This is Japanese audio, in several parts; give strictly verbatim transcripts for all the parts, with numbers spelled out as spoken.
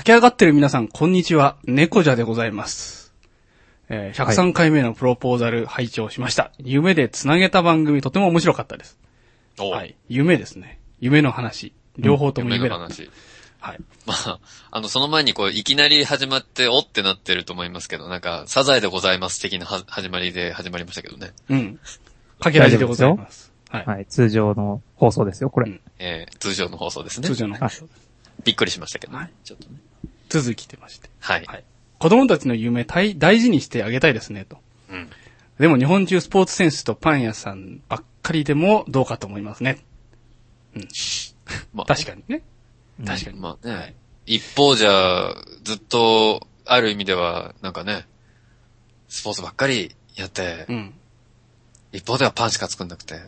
駆け上がってる皆さん、こんにちは。猫者でございます。えー、ひゃくさんかいめのプロポーザル拝聴しました。はい、夢でつなげた番組、とても面白かったです。はい。夢ですね。夢の話。両方とも夢だった。うん、夢の話。はい。 まあ、あの、その前にこう、いきなり始まって、おってなってると思いますけど、なんか、サザエでございます的なは始まりで始まりましたけどね。 うん。かけらじでございます。 はい。はい。通常の放送ですよ、これ。うん、 えー、通常の放送ですね。 通常の放送です。 びっくりしましたけど、ね。はい。ちょっとね。 続きてまして。 はい。はい。 子供たちの夢大、大事にしてあげたいですね、と。うん。でも日本中スポーツ選手とパン屋さんばっかりでもどうかと思いますね。うん。まあ、確かにね。確かに。 まあね。はい、一方じゃ、ずっと、ある意味では、なんかね、スポーツばっかりやって、うん、一方ではパンしか作んなくて。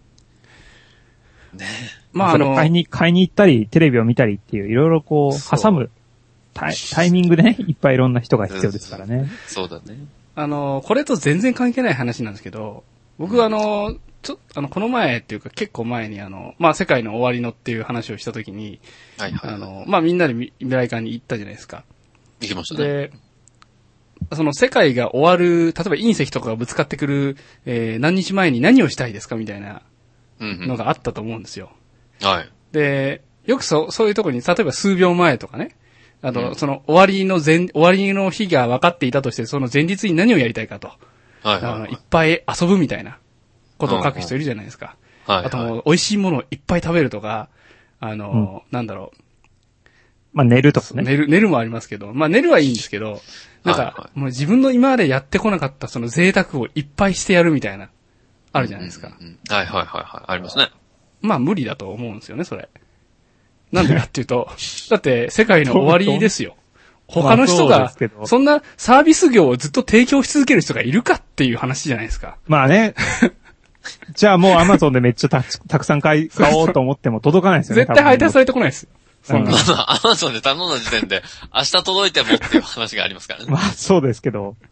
ね。 まあ、それを買いに、買いに行ったり、テレビを見たりっていう、いろいろこう、挟むタイ、タイミングでね、いっぱいいろんな人が必要ですからね。 そうだね。 あの、これと全然関係ない話なんですけど、僕はあの、ちょ、あの、この前っていうか結構前にあの、まあ、世界の終わりのっていう話をしたときに、はいはい、はい、あの、まあ、みんなで未来館に行ったじゃないですか。 行きましたね。 で、その世界が終わる、例えば隕石とかがぶつかってくる、えー、何日前に何をしたいですかみたいなのがあったと思うんですよ。 うんうん、はい。 で、よくそう、そういうところに、例えば数秒前とかね、あと、うん、その終わりの前、終わりの日が分かっていたとして、その前日に何をやりたいかと。はいはいはい、あのいっぱい遊ぶみたいなことを書く人いるじゃないですか。うんうん、あともう美味しいものをいっぱい食べるとか、あの、うん、なんだろう。 まあ寝るとかね。 寝る、寝るもありますけど、まあ寝るはいいんですけど、なんか、はいはい、もう自分の今までやってこなかったその贅沢をいっぱいしてやるみたいな、あるじゃないですか。 うんうんうん、はいはいはいはい。ありますね。 まあ無理だと思うんですよね、それ。なんでかっていうと、だって世界の終わりですよ。他の人が、そんなサービス業をずっと提供し続ける人がいるかっていう話じゃないですか。 まあね。じゃあもうアマゾンでめっちゃ た, たくさん買い、買おうと思っても届かないですよね。 絶対配達されてこないですよ。 そんな。アマゾンで頼んだ時点で、明日届いてもっていう話がありますからね。 まあそうですけど。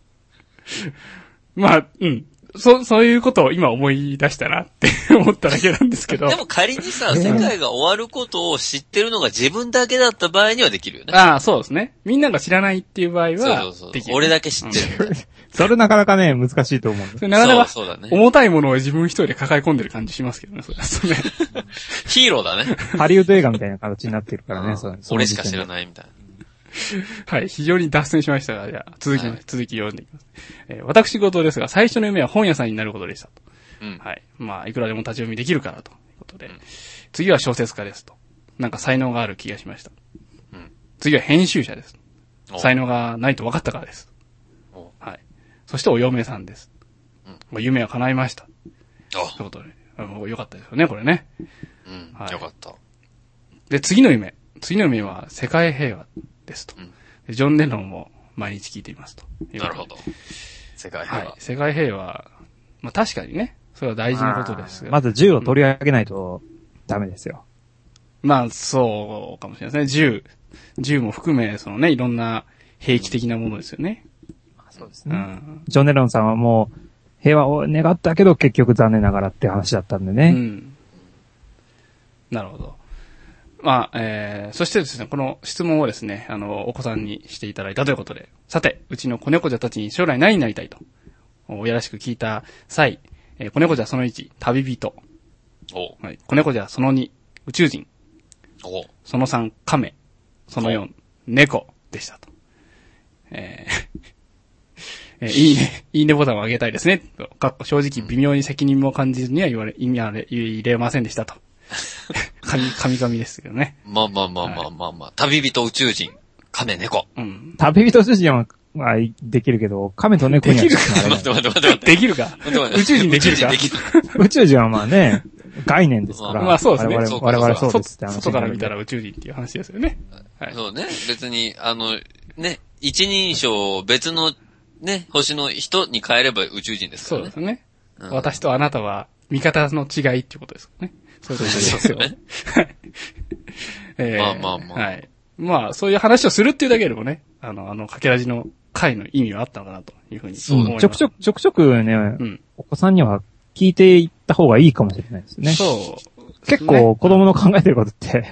まあ、うん。そ、そういうことを今思い出したなって思っただけなんですけど。 でも仮にさ、世界が終わることを知ってるのが自分だけだった場合にはできるよね。 ああ、そうですね。みんなが知らないっていう場合は、そうそうそう。 できる。俺だけ知ってる、ね。 それなかなかね、難しいと思うんです。 それなかなか、そうそうだね。重たいものを自分一人で抱え込んでる感じしますけどね、それ。それヒーローだね。 ハリウッド映画みたいな形になってるからね、それ。 俺しか知らないみたいな。 はい、非常に脱線しましたが、じゃあ、続き、はい、続き読んでいきます。えー、私事ですが、最初の夢は本屋さんになることでしたと。うん、はい。まあ、いくらでも立ち読みできるからということで、うん、次は小説家ですと。なんか才能がある気がしました。うん、次は編集者です。才能がないと分かったからです。はい。そしてお嫁さんです。うん、夢は叶いました。ということで、よかったですよね、これね。 うん、はい、よかった。 で、次の夢。次の夢は世界平和ですと。うん、ジョン・レノンも毎日聞いていますと。 なるほど。世界平和。 はい。世界平和。まあ確かにね。それは大事なことですよ。 まず銃を取り上げないとダメですよ。 うん、まあそうかもしれないですね。銃。銃も含め、そのね、いろんな兵器的なものですよね。 そうですね。うん、ジョン・レノンさんはもう平和を願ったけど結局残念ながらって話だったんでね。うん。 なるほど。まあ、えー、そしてですね、この質問をですね、あの、お子さんにしていただいたということで、さて、うちの子猫ちゃんたちに将来何になりたいと、おやらしく聞いた際、えー、子猫ちゃんそのいち、旅人。おはい、子猫ちゃんそのに、宇宙人。おそのさん、亀。そのよん、猫でしたと。えーえー、いいね、いいねボタンをあげたいですね。かっこ正直微妙に責任も感じずには言われ、意味は入れませんでしたと。神、神々ですけどね。 まあまあまあまあまあまあ。旅人宇宙人、亀猫。 うん。旅人宇宙人は、まあ、できるけど、亀と猫にはできるか待って待って待って待って。できるか宇宙人できるか宇宙人はまあね、概念ですから。 まあそうですね。 我々、我々そうですって話。外から見たら宇宙人っていう話ですよね。 はい。そうね。別に、あの、ね、一人称を別の、ね、星の人に変えれば宇宙人ですからね。 そうですね。うん、私とあなたは、味方の違いっていうことですね。そういうことですよね。えー、まあまあまあ。はい。まあ、そういう話をするっていうだけでもね、あの、あの、かけらじの回の意味はあったのかなというふうに思います。 ちょくちょく、ちょくちょくね、うん、お子さんには聞いていった方がいいかもしれないですね。 そう。 結構子供の考えてることって、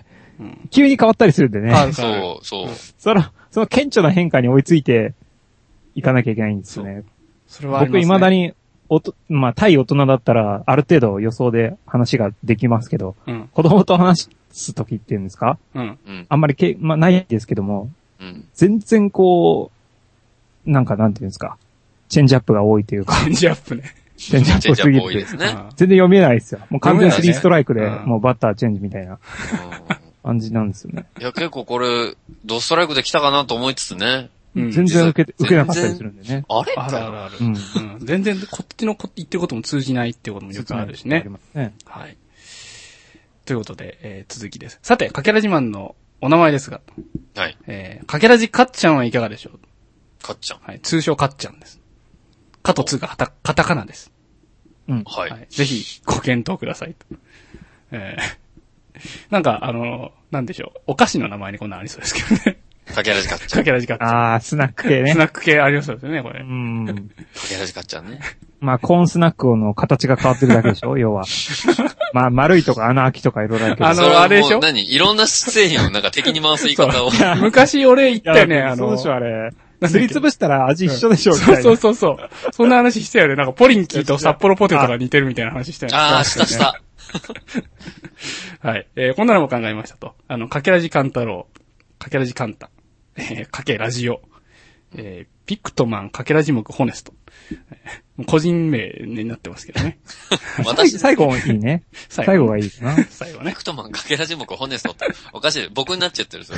うん、 急に変わったりするんでね。 そう、そう。 その、その顕著な変化に追いついていかなきゃいけないんですよね。 そそれはありますね。 僕未だに、おと、まあ、対大人だったら、ある程度予想で話ができますけど、うん、子供と話すときっていうんですか、うん、あんまりけ、まあ、ないですけども、うん、全然こう、なんかなんていうんですか、チェンジアップが多いというか。 チェンジアップね。 チェンジアップすぎる。 多いですね。 全然読めないですよ。もう完全スリーストライクで、もうバッターチェンジみたいな感じなんですよね。 いや、結構これ、ドストライクで来たかなと思いつつね。 うん、全然受け、受けなかったりするんでね。 あれあるあるある。うん。うん、全然こっちの言ってることも通じないっていうこともよくあるしね。ありますね。はい。ということで、えー、続きです。さて、かけらじまんのお名前ですが。 はい。 えー、かけらじかっちゃんはいかがでしょう？ かっちゃん。 はい。通称かっちゃんです。かとつがカタカタカナです。 うん。はい。はい、 ぜひ、ご検討くださいと。えー、なんか、あの、なんでしょう。お菓子の名前にこんなのありそうですけどね。 かけらじかっちゃん。 かけらじかっちゃん。 ああ、スナック系ね。 スナック系ありそうですよね、これ。うん。 かけらじかっちゃんね。 まあ、コーンスナックの形が変わってるだけでしょ要は。まあ、丸いとか穴開きとかいろいろあるけど。 あの、あれでしょ何いろんな製品をなんか敵に回す言い方を。 昔俺言ったよね、あの。 そうでしょ、あれ。すりつぶしたら味一緒でしょ、みたいな。 そうそうそうそう。そんな話してよね。なんかポリンキーと札幌ポテトが似てるみたいな話してよね。 ああ、したした。 はい。えー、こんなのも考えましたと。あの、かけらじカンタロウ、かけらじカンタ、えー、かけラジオ、えー、ピクトマン、かけらじ目、ホネスト。えー、個人名になってますけどね。 私、最後いいね。最後がいいかな。 最後ね。 ピクトマン、かけらじ目、ホネストって。おかしい。僕になっちゃってる、それ。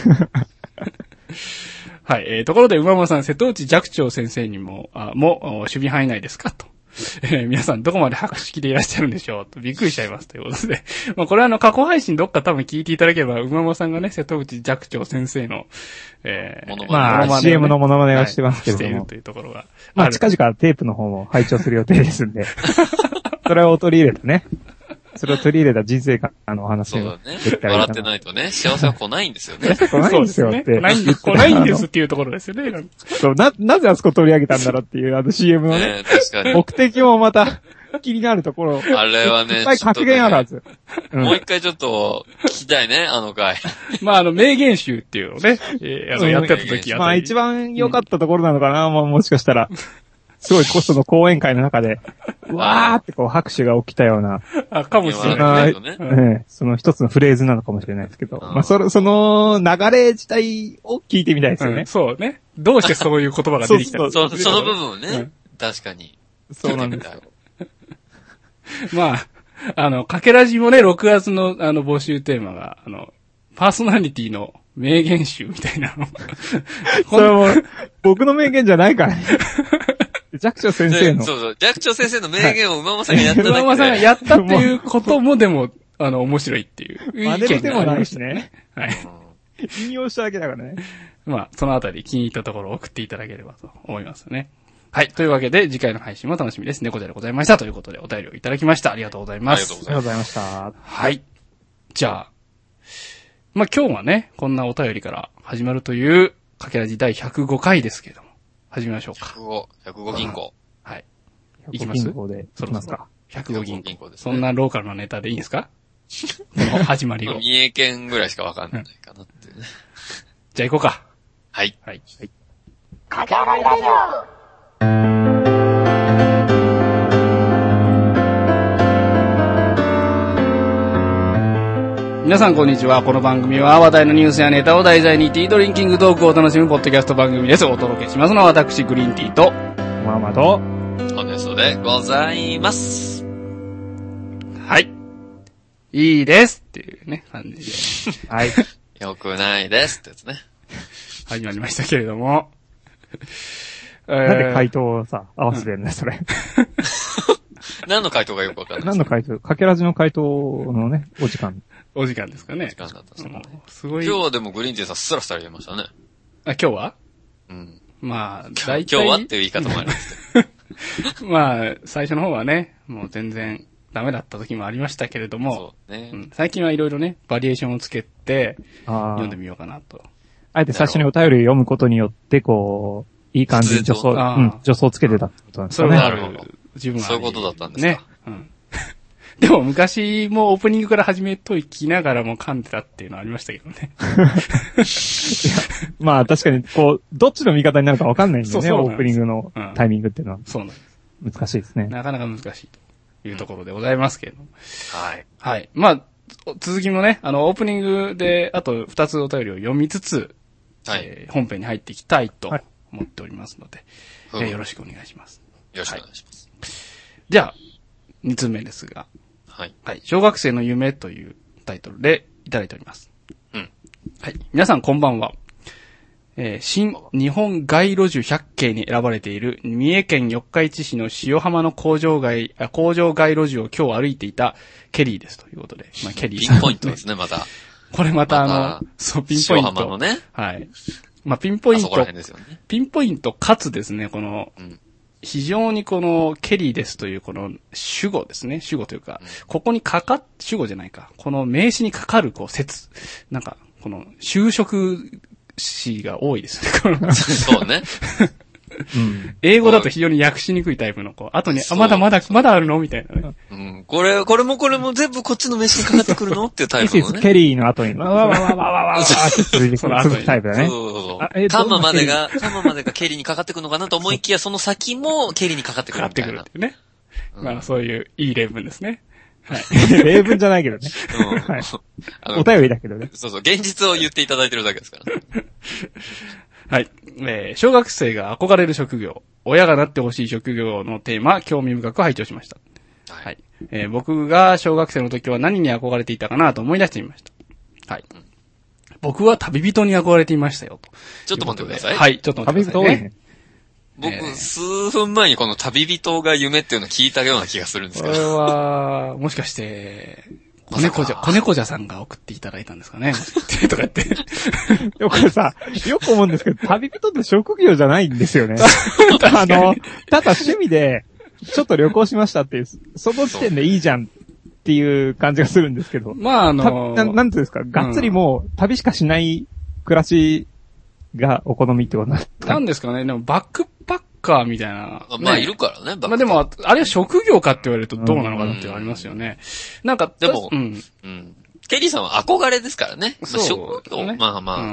はい。えー、ところで、馬間さん、瀬戸内寂聴先生にも、あ、も、守備範囲内ですかと。えー、皆さん、どこまで博識でいらっしゃるんでしょうと。びっくりしちゃいます。ということで。まあ、これはあの、過去配信どっか多分聞いていただければ、馬間さんがね、瀬戸内寂聴先生の、えー、まあ、ね、シーエム のモノマネをしてますけれども。 はい、しているというところが。 まあ、近々テープの方も拝聴する予定ですんで。それを取り入れてね。それを取り入れた人生観のお話をできたらいいかな。 笑ってないとね、幸せは来ないんですよね。 来ないんですよって。 来ないんですっていうところですよね。 そう、な、なぜあそこ取り上げたんだろうっていう、あの シーエム のね。 ね確かに。 目的もまた気になるところ。 あれはね、 いっぱい格言あるはず。 うん、もう一回ちょっと聞きたいね、あの回。 まあ、あの、名言集っていうのをね、えー、あの、やってた時は。 まあ、一番良かったところなのかな、うん、まあ、もしかしたら。すごいコストの講演会の中で、うわーってこう拍手が起きたような。 あ、かもしれないね。 ね、その一つのフレーズなのかもしれないですけど。まあ、それ、その流れ自体を聞いてみたいですよね。うん、 そうね。どうしてそういう言葉が出てきたのそう、その部分をね、うん、確かに。 そうなんですよ。 まあ、あの、かけらじもね、ろくがつのあの募集テーマが、あの、パーソナリティの名言集みたいなの。 それも、僕の名言じゃないからね。寂聴先生の。 そうそう。寂聴先生の名言を馬間さんがやっただけで。 馬間さんがやったっていうこともでも、あの、面白いっていう。 真似でもないしね。 はい。 引用しただけだからね。 まあ、そのあたり気に入ったところを送っていただければと思いますね。はい。というわけで、次回の配信も楽しみです。猫ちゃんでございました。ということで、お便りをいただきました。ありがとうございます。 ありがとうございました。 はい。じゃあ、まあ今日はね、こんなお便りから始まるという、かけらじ第ひゃくごかいですけれども、始めましょうか。 ひゃくご、ひゃくご銀行。 はい。いきます？ 銀行で行きますか。 ひゃくご銀行。銀行です、ね。そんなローカルなネタでいいんですか？この始まりを。 三重県ぐらいしかわかんないかなっていうね。 じゃあ行こうか。 はい。 はい。はい。 かけらじラジオ。 皆さんこんにちは。この番組は話題のニュースやネタを題材にティードリンキングトークを楽しむポッドキャスト番組です。お届けしますのは私、グリーンティーと、 ママと、 ホネストでございます。 はい。いいですっていうね、感じで。 はい。 よくないですってやつね。 始まりましたけれども。 なんで回答をさ、合わせてんだよ、それ。 何の回答がよくわかんない。 何の回答かけらじの回答のね、お時間。 お時間ですかね。 時間だったんですね。 すごい。 今日はでもグリーンティーさんスラスラ言えましたね。 あ、今日はうん。 まあ、 大体。今日はっていう言い方もありますけど。まあ、最初の方はね、もう全然ダメだった時もありましたけれども、 そうね。 うん、最近はいろいろね、バリエーションをつけて、読んでみようかなと。 あえて最初にお便りを読むことによって、こう、いい感じに助走、うん、助走つけてたってことなんですかね。 それはある。自分は。 そういうことだったんですか。ね。うん。 でも昔もオープニングから始めときながらも噛んでたっていうのはありましたけどね。 まあ確かに、こう、どっちの味方になるかわかんないんでね、 そうそうオープニングのタイミングっていうのは。 そうなんです。 難しいですね。 なかなか難しいというところでございますけれども。 はい。 はい。まあ、続きもね、あの、オープニングで、あと二つお便りを読みつつ、はい、えー、本編に入っていきたいと思っておりますので、はい、えー、よろしくお願いします。 よろしくお願いします。 はい、じゃあ、二つ目ですが、 はい。 はい。小学生の夢というタイトルでいただいております。 うん。 はい。皆さんこんばんは。えー、新日本街路樹百景に選ばれている三重県四日市市の塩浜の工場街、あ工場街路樹を今日歩いていたケリーですということで。まあ、ケリー。 ピンポイントですね、また。 これまたあの、ま、そう、ピンポイント。 塩浜のね。 はい。まあ、ピンポイント。 あそこら辺ですよね。 ピンポイントかつですね、この、うん、非常にこのケリーですというこの主語ですね。主語というか、うん、ここにかかっ、主語じゃないか。この名詞にかかるこう説。なんか、この就職詞が多いですね。 そうね。 うん、英語だと非常に訳しにくいタイプの子。あとに、あ、まだまだ、まだあるのみたいなね。 うん。これ、これもこれも全部こっちの名詞にかかってくるのっていうタイプのね。 ケリーの後に、わわわわわわわって続いてくるタイプだね。 そうそうそう。カンマまでが、カンマまでがケリーにかかってくるのかなと思いきや、その先もケリーにかかってくるみたいな。かかってくるっていうね。まあ、そういういい例文ですね。 はい。例文じゃないけどね。うん。はい。お便りだけどね。 そうそう。現実を言っていただいてるだけですからね。 はい。えー、小学生が憧れる職業、親がなってほしい職業のテーマ、興味深く拝聴しました。はい。はい、えー、僕が小学生の時は何に憧れていたかなと思い出してみました。はい。うん、僕は旅人に憧れていましたよと。 ちょっと待ってください。 はい、ちょっと待ってください、ね。 旅人多いね。 僕、えー、数分前にこの旅人が夢っていうのを聞いたような気がするんですけど。 これは、もしかして、子猫じゃ、子猫じゃさんが送っていただいたんですかねとか言って。 でもこれさ、よく思うんですけど、旅人って職業じゃないんですよね。あの、ただ趣味で、ちょっと旅行しましたっていう、その時点でいいじゃんっていう感じがするんですけど。 まああのな、なんていうんですか、がっつりもう旅しかしない暮らしがお好みってことなんですか？ なんですかね、でもバックパッカーみたいな、 ね。まあいるからね、バックパッカー。 まあでも、あれは職業かって言われるとどうなのかなっていうのありますよね。うん、なんか、 でも、うん。うん。ケリーさんは憧れですからね。 そう、 職業、ね、まあまあ、うん、うん。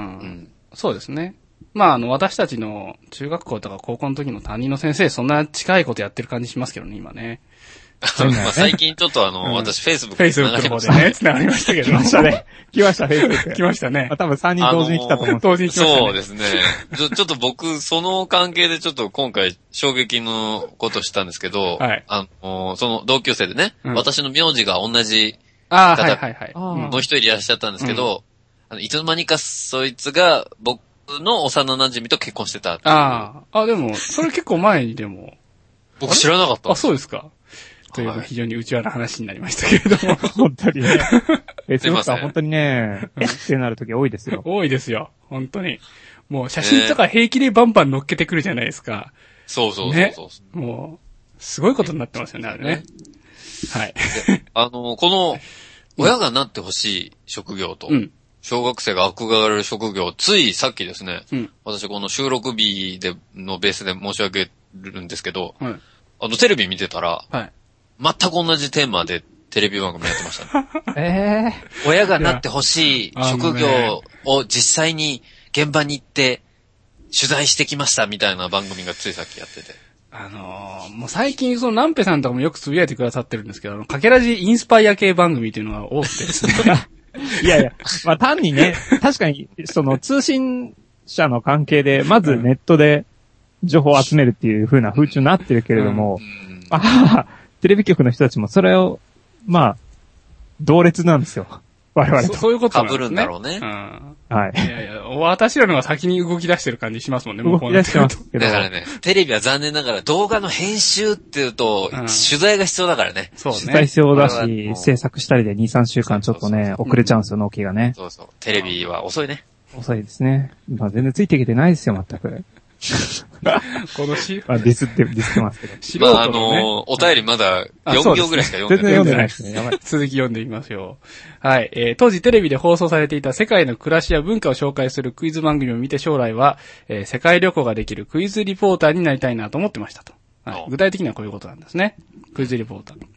そうですね。まああの、私たちの中学校とか高校の時の担任の先生、そんな近いことやってる感じしますけどね、今ね。 まあ最近ちょっとあの、うん、私、フェイスブックフェイスブックの方でね、繋がりましたけど。 来ましたね。来ました、フェイスブック。 来ましたね。 まあ、多分さんにん同時に来たと思う。 同時に来ましたね。 そうですね。ちょ、ちょっと僕、その関係でちょっと今回衝撃のことしたんですけど、はい。あの、その同級生でね、うん、私の名字が同じ方、はいはいはい。 もう一人いらっしゃったんですけど、うん、あのいつの間にかそいつが僕の幼馴染と結婚してたっていう。 ああ。あ、でも、それ結構前にでも。 僕知らなかった。 あ、そうですか。という非常に内輪な話になりましたけれども。 本当にね。フェイスブックは本当にね、えってなるとき多いですよ。 多いですよ。本当に。もう写真とか平気でバンバン乗っけてくるじゃないですか。 そうそうそうそう、 ね。もう、すごいことになってますよね、あれね。はい。 あの、この、親がなってほしい職業と、うん、小学生が憧れる職業、ついさっきですね、うん、私この収録日でのベースで申し上げるんですけど、はい、あの、テレビ見てたら、はい、全く同じテーマでテレビ番組やってましたね。 えー、親がなってほしい職業を実際に現場に行って取材してきましたみたいな番組がついさっきやってて。 あのー、もう最近そのナンペさんとかもよくつぶやいてくださってるんですけど、あの、かけらじインスパイア系番組っていうのが多くてですね。 いやいや、まあ単にね、確かにその通信社の関係で、まずネットで情報を集めるっていう風な風潮になってるけれども、うんうん、あテレビ局の人たちもそれを、まあ、同列なんですよ。我々と。 そ, そういうことなんですね。 被るんだろうね。 うん。 はい。 いやいや、私らのが先に動き出してる感じしますもんね、 動き出してますけど。 だからね、テレビは残念ながら動画の編集っていうと、うん、取材が必要だからね。 そうね。 取材必要だし、制作したりでに、さんしゅうかんちょっとね、遅れちゃうんですよ、納期がね。 そうそう。テレビは遅いね。 遅いですね。まあ全然ついてきてないですよ、全く。 このし、 まあ、ディスって、ディスってますけど。 素人のね、まあ、あのー、お便りまだよん行ぐらいしか読んでない。 全然読んでないですね。やばい。 続き読んでみますよ。はい。えー、当時テレビで放送されていた世界の暮らしや文化を紹介するクイズ番組を見て将来は、えー、世界旅行ができるクイズリポーターになりたいなと思ってましたと。はい。具体的にはこういうことなんですね。クイズリポーター。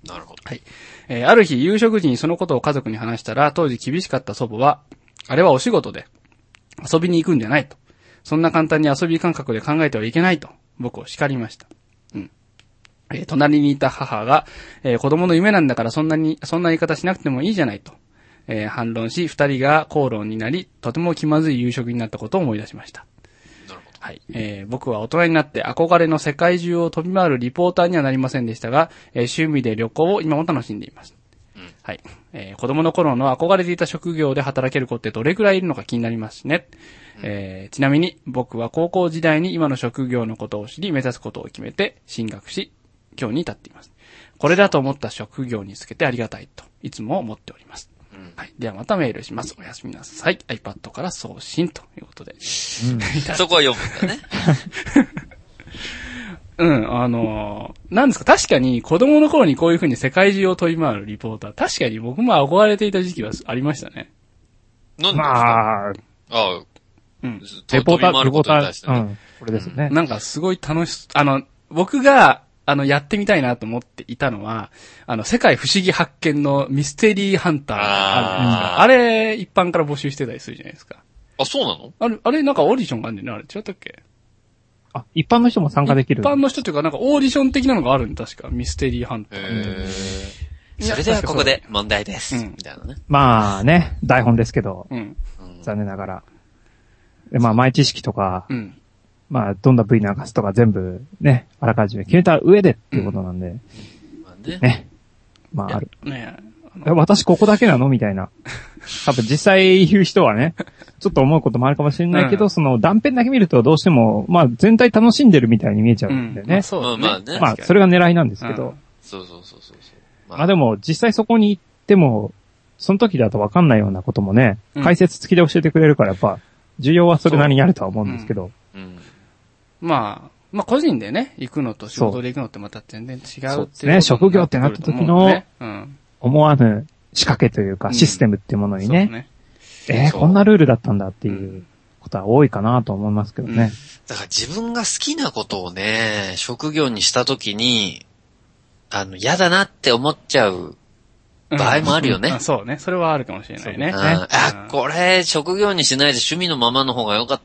なるほど。 はい。えー、ある日、夕食時にそのことを家族に話したら、当時厳しかった祖母は、あれはお仕事で、遊びに行くんじゃないと。そんな簡単に遊び感覚で考えてはいけないと、僕を叱りました。うん。えー、隣にいた母が、えー、子供の夢なんだからそんなに、そんな言い方しなくてもいいじゃないと。えー、反論し、二人が口論になり、とても気まずい夕食になったことを思い出しました。はい。えー、僕は大人になって憧れの世界中を飛び回るリポーターにはなりませんでしたが、えー、趣味で旅行を今も楽しんでいます。うん、はい。えー、子供の頃の憧れていた職業で働ける子ってどれくらいいるのか気になりますしね。うん、えー、ちなみに僕は高校時代に今の職業のことを知り、目指すことを決めて進学し、今日に至っています。これだと思った職業につけてありがたいといつも思っております。はい。ではまたメールします。おやすみなさい。iPad から送信ということで。うん、 そこは読むんだね。 うん、あのー、なんですか、確かに子供の頃にこういう風に世界中を飛び回るリポーター、確かに僕も憧れていた時期はありましたね。 なんでですか？ まあ、 ああ、 うん。レポーター、レポーター、うん。これですよね。 なんかすごい楽し、あの、僕が、あの、やってみたいなと思っていたのは、あの、世界不思議発見のミステリーハンターあるじゃないですか。あれ、一般から募集してたりするじゃないですか。 あ、そうなの？ あれ、あれなんかオーディションがあるんだよね、あれ。違ったっけ？ あ、一般の人も参加できる？ 一般の人というか、なんかオーディション的なのがあるんだ、確か。ミステリーハンター。 へー。それではここで問題です。うん、みたいなね。 まあね、台本ですけど、うん、残念ながら。でまあ、前知識とか、うん、まあ、どんな部位流すとか全部ね、あらかじめ決めた上でっていうことなんで、うんまあね、ね。まあ、ある。ねあ私ここだけなのみたいな。多分実際言う人はね、ちょっと思うこともあるかもしれないけど、うん、その断片だけ見るとどうしても、まあ全体楽しんでるみたいに見えちゃうんだよね。うん、まあそうですね。まあね。 まあ、それが狙いなんですけど。うん、 そうそうそうそう。 まあ、まあでも、実際そこに行っても、その時だと分かんないようなこともね、うん、解説付きで教えてくれるから、やっぱ、需要はそれなりにあるとは思うんですけど。 うんうん、まあ、まあ個人でね、行くのと仕事で行くのってまた全然違うっていう。 そうですね、職業ってなった時の、思わぬ仕掛けというか、システムっていうものにね、うんねえー、こんなルールだったんだっていうことは多いかなと思いますけどね。うん、 だから自分が好きなことをね、職業にした時に、あの、嫌だなって思っちゃう場合もあるよね。 うんうん、そうね。それはあるかもしれないね。 うん、あ、これ、職業にしないで趣味のままの方が良かった、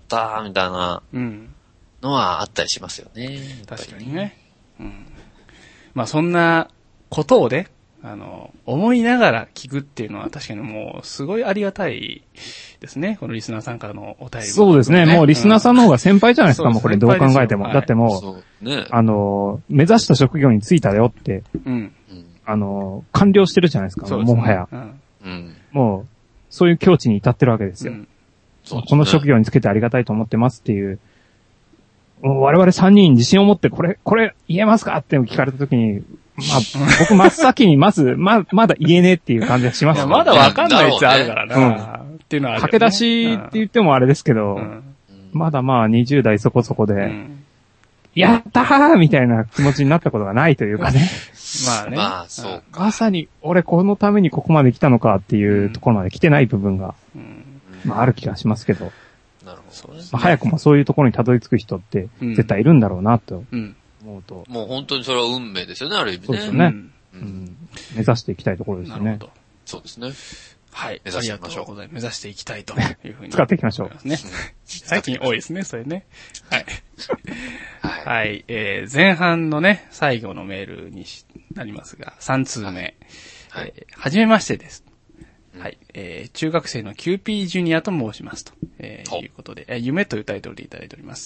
みたいなのはあったりしますよね。 確かにね。うん。まあそんなことをね、あの、思いながら聞くっていうのは確かにもうすごいありがたいですね。このリスナーさんからのお便り、ね。 そうですね。もうリスナーさんの方が先輩じゃないですか、うん、もうこれどう考えても。はい、だってもう、ね、あの、目指した職業に就いたよって、うん、あの、完了してるじゃないですか、もはや、うん。もう、そういう境地に至ってるわけですよ。うんすね、この職業につけてありがたいと思ってますっていう、もう我々さんにん自信を持ってこれ、これ言えますかって聞かれたときに、まあ、僕真っ先にまず、ま、まだ言えねえっていう感じがします、ね。 まだわかんないやつあるからな、うん、っていうのはある、ね。 駆け出しって言ってもあれですけど、うん、まだまあにじゅう代そこそこで、うん、やったーみたいな気持ちになったことがないというかね。 まあね。 まあ、そうか。 まさに、俺このためにここまで来たのかっていうところまで来てない部分が、うん、まあある気がしますけど。 なるほどね。 まあ、早くもそういうところにたどり着く人って絶対いるんだろうなと思うと。 うん、もう本当にそれは運命ですよね、ある意味ね。 そうですよね。うんうん、目指していきたいところですよね。なるほど。 そうですね。 はい。目指していきましょう。目指していきたいというふうに。 使っていきましょう。 ね。最近多いですね、それね。はい。はい。はい。えー、前半のね、最後のメールになりますが、さん通目。はい。えー、はじめましてです。はい。えー、中学生のキューピージュニアと申しますと、えー、いうことで、えー、夢というタイトルでいただいております。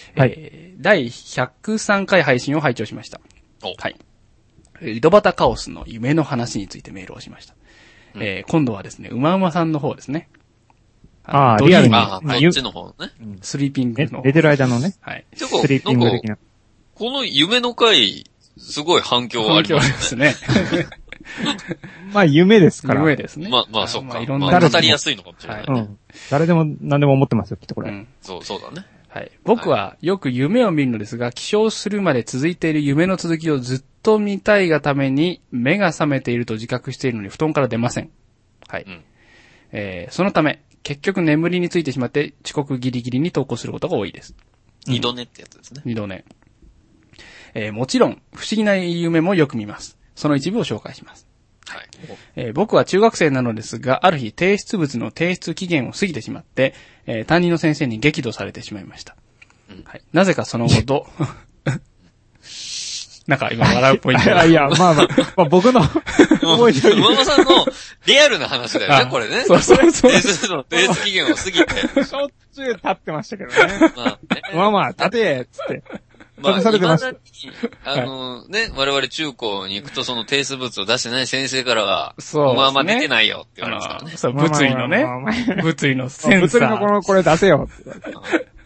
はい。えー、だいひゃくさんかい配信を拝聴しました。はい。井戸端カオスの夢の話についてメールをしました。うん、えー、今度はですね、うまうまさんの方ですね。 ああ、リアルに。 ああ、こっちの方ね。 スリーピングの。 寝てる間のね。 はい。 スリーピング的な。 この夢の回、すごい反響ありますね。 反響ですね。 まあ夢ですから。 夢ですね。 まあまあそうか。まあいろんな。語りやすいのかもしれない、ね。はい、うん。 誰でも何でも思ってますよ、きっとこれ。うん。 そう、そうだね。 はい。僕はよく夢を見るのですが、起床するまで続いている夢の続きをずっと見たいがために、目が覚めていると自覚しているのに布団から出ません。はい。うん、えー、そのため、結局眠りについてしまって遅刻ギリギリに投稿することが多いです。 二度寝ってやつですね。 二度寝。えー、もちろん、不思議な夢もよく見ます。 その一部を紹介します。 はい。 えー、僕は中学生なのですが、ある日提出物の提出期限を過ぎてしまって、えー、担任の先生に激怒されてしまいました。うん、はい。なぜかその後ど、なんか今笑うポイントが。いや、まあまあ、まあ、僕の覚えてる。 馬場さんのリアルな話だよね、これね。 そうそうそう。 提出の提出期限を過ぎて。 しょっちゅう立ってましたけどね。まあ、ね、まあまあ、立てつって。 まあ、未だに、あの、はい、ね、我々中高に行くとその提出物を出してない先生からは、そう、ね。まあまあ出てないよって言われますからね。 そう、物理のね。物理のセンサー。 物理のこの、これ出せよって。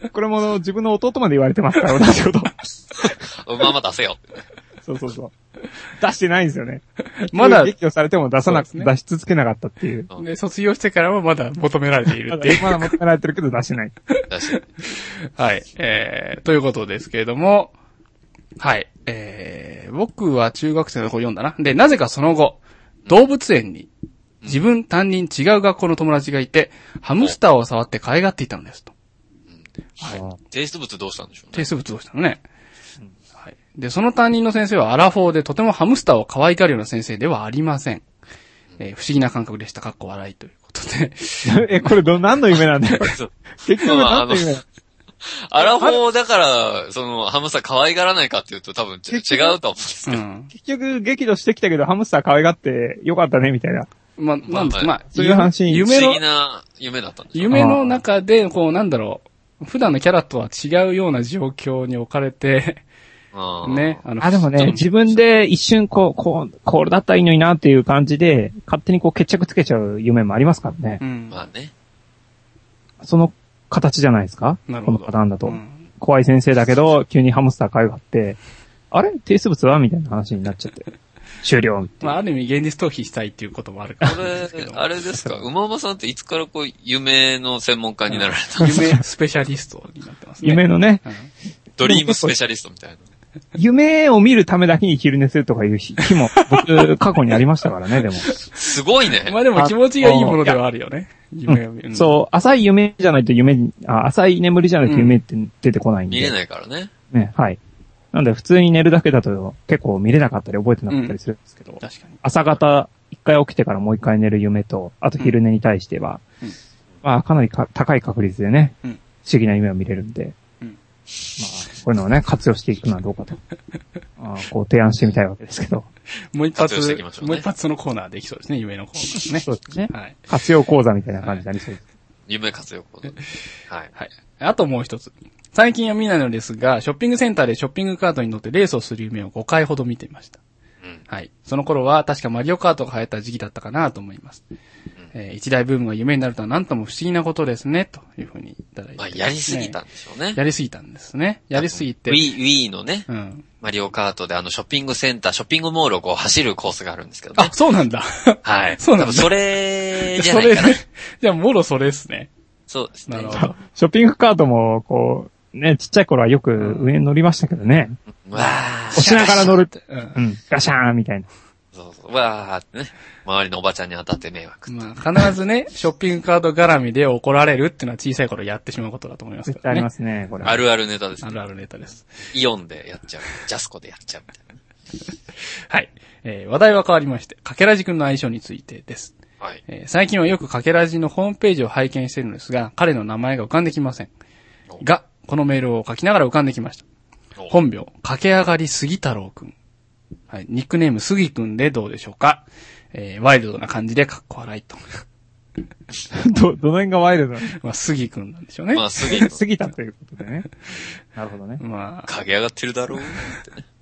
これも自分の弟まで言われてますから、同じこと。 まあまあ出せよって。 そうそうそう。出してないんですよね。まだ。激怒されても出さなく、ね、出し続けなかったっていう。 で、卒業してからはまだ求められているっていう。 まだ求められてるけど出してない。 出してない。 はい。えー、ということですけれども、はい。えー、僕は中学生の頃読んだな。で、なぜかその後、動物園に自分担任違う学校の友達がいて、ハムスターを触って可愛がっていたのですと。 はい。提出物どうしたんでしょうね。 提出物どうしたのね。はい。で、その担任の先生はアラフォーでとてもハムスターを可愛がるような先生ではありません。えー、不思議な感覚でした。かっこ笑いということで。 え、これど、何の夢なんだよ。結局何の夢アラフォーだから、その、ハムスター可愛がらないかっていうと多分違うと思うんですけど。うん、 結局、激怒してきたけど、ハムスター可愛がってよかったね、みたいな。 まあ、なんですか、まあ、 そういう話、 夢の、不思議な夢だったんですよ。 夢の中で、こう、なんだろう、普段のキャラとは違うような状況に置かれて、ね。 あの、あ、でもね、自分で一瞬こう、こう、これだったらいいのになっていう感じで、勝手にこう決着つけちゃう夢もありますからね。 うん。まあね。 その形じゃないですか？ なるほど。 このパターンだと。うん、怖い先生だけど、急にハムスター可愛がって、あれ提出物はみたいな話になっちゃって。終了。 まあ、ある意味現実逃避したいっていうこともあるから。これ、あれですか馬馬さんっていつからこう、夢の専門家になられたんですか？ 夢スペシャリストになってますね。 夢のね。うん、 ドリームスペシャリストみたいな。 夢を見るためだけに昼寝するとかいう日も、僕、過去にありましたからね、でも。 すごいね。 まあでも気持ちがいいものではあるよね。夢を見る、 うん。そう、浅い夢じゃないと夢、あ、浅い眠りじゃないと夢って出てこないんで。 見れないからね。 ね、はい。なんで普通に寝るだけだと結構見れなかったり覚えてなかったりするんですけど。うん、 確かに。 朝方、一回起きてからもう一回寝る夢と、あと昼寝に対しては、うん、まあかなりか高い確率でね、うん、不思議な夢を見れるんで。まあ、こういうのをね、活用していくのはどうかと。あこう提案してみたいわけですけど。 もう一発、ね、もう一発そのコーナーできそうですね、夢のコーナーね。 そうですね。はい。活用講座みたいな感じになりそうです。はい、 夢活用講座。はい。 はい。あともう一つ。最近は見ないのですが、ショッピングセンターでショッピングカートに乗ってレースをする夢をごかいほど見ていました。うん、はい。その頃は確かマリオカートが流行った時期だったかなと思います。えー、一大ブームが夢になるとはなんとも不思議なことですね、というふうにいただいて、ね。 まあ、やりすぎたんでしょうね。 やりすぎたんですね。やりすぎて。 Wii、Wii のね、うん、マリオカートであのショッピングセンター、ショッピングモールをこう走るコースがあるんですけどね。 あ、そうなんだ。 はい。 そうなんだ。 それじゃないかな。それ、 じゃあ、もろそれですね。 そうですね。 なるほど。ショッピングカートも、こう、ね、ちっちゃい頃はよく上に乗りましたけどね。 うん、わー。 押しながら乗るって。うん。ガシャーンみたいな。 そうそう。わーってね。周りのおばちゃんに当たって迷惑。 まあ、必ずね、ショッピングカード絡みで怒られるっていうのは小さい頃やってしまうことだと思いますけどね。 ありますね、これ。 あるあるネタですね。 あるあるネタです。 イオンでやっちゃう。ジャスコでやっちゃうみたいな。 はい。えー、話題は変わりまして、かけらじくんの相性についてです。 はい。 えー、最近はよくかけらじのホームページを拝見しているのですが、彼の名前が浮かんできません。が、このメールを書きながら浮かんできました。本名、駆け上がり杉太郎くん。はい。ニックネーム杉くんでどうでしょうか。えー、ワイルドな感じでかっこ笑いと。 ど、どの辺がワイルドなの？ まあ、杉くんなんでしょうね。 まあ、杉。 杉田ということでね。なるほどね。 まあ。 駆け上がってるだろうってね。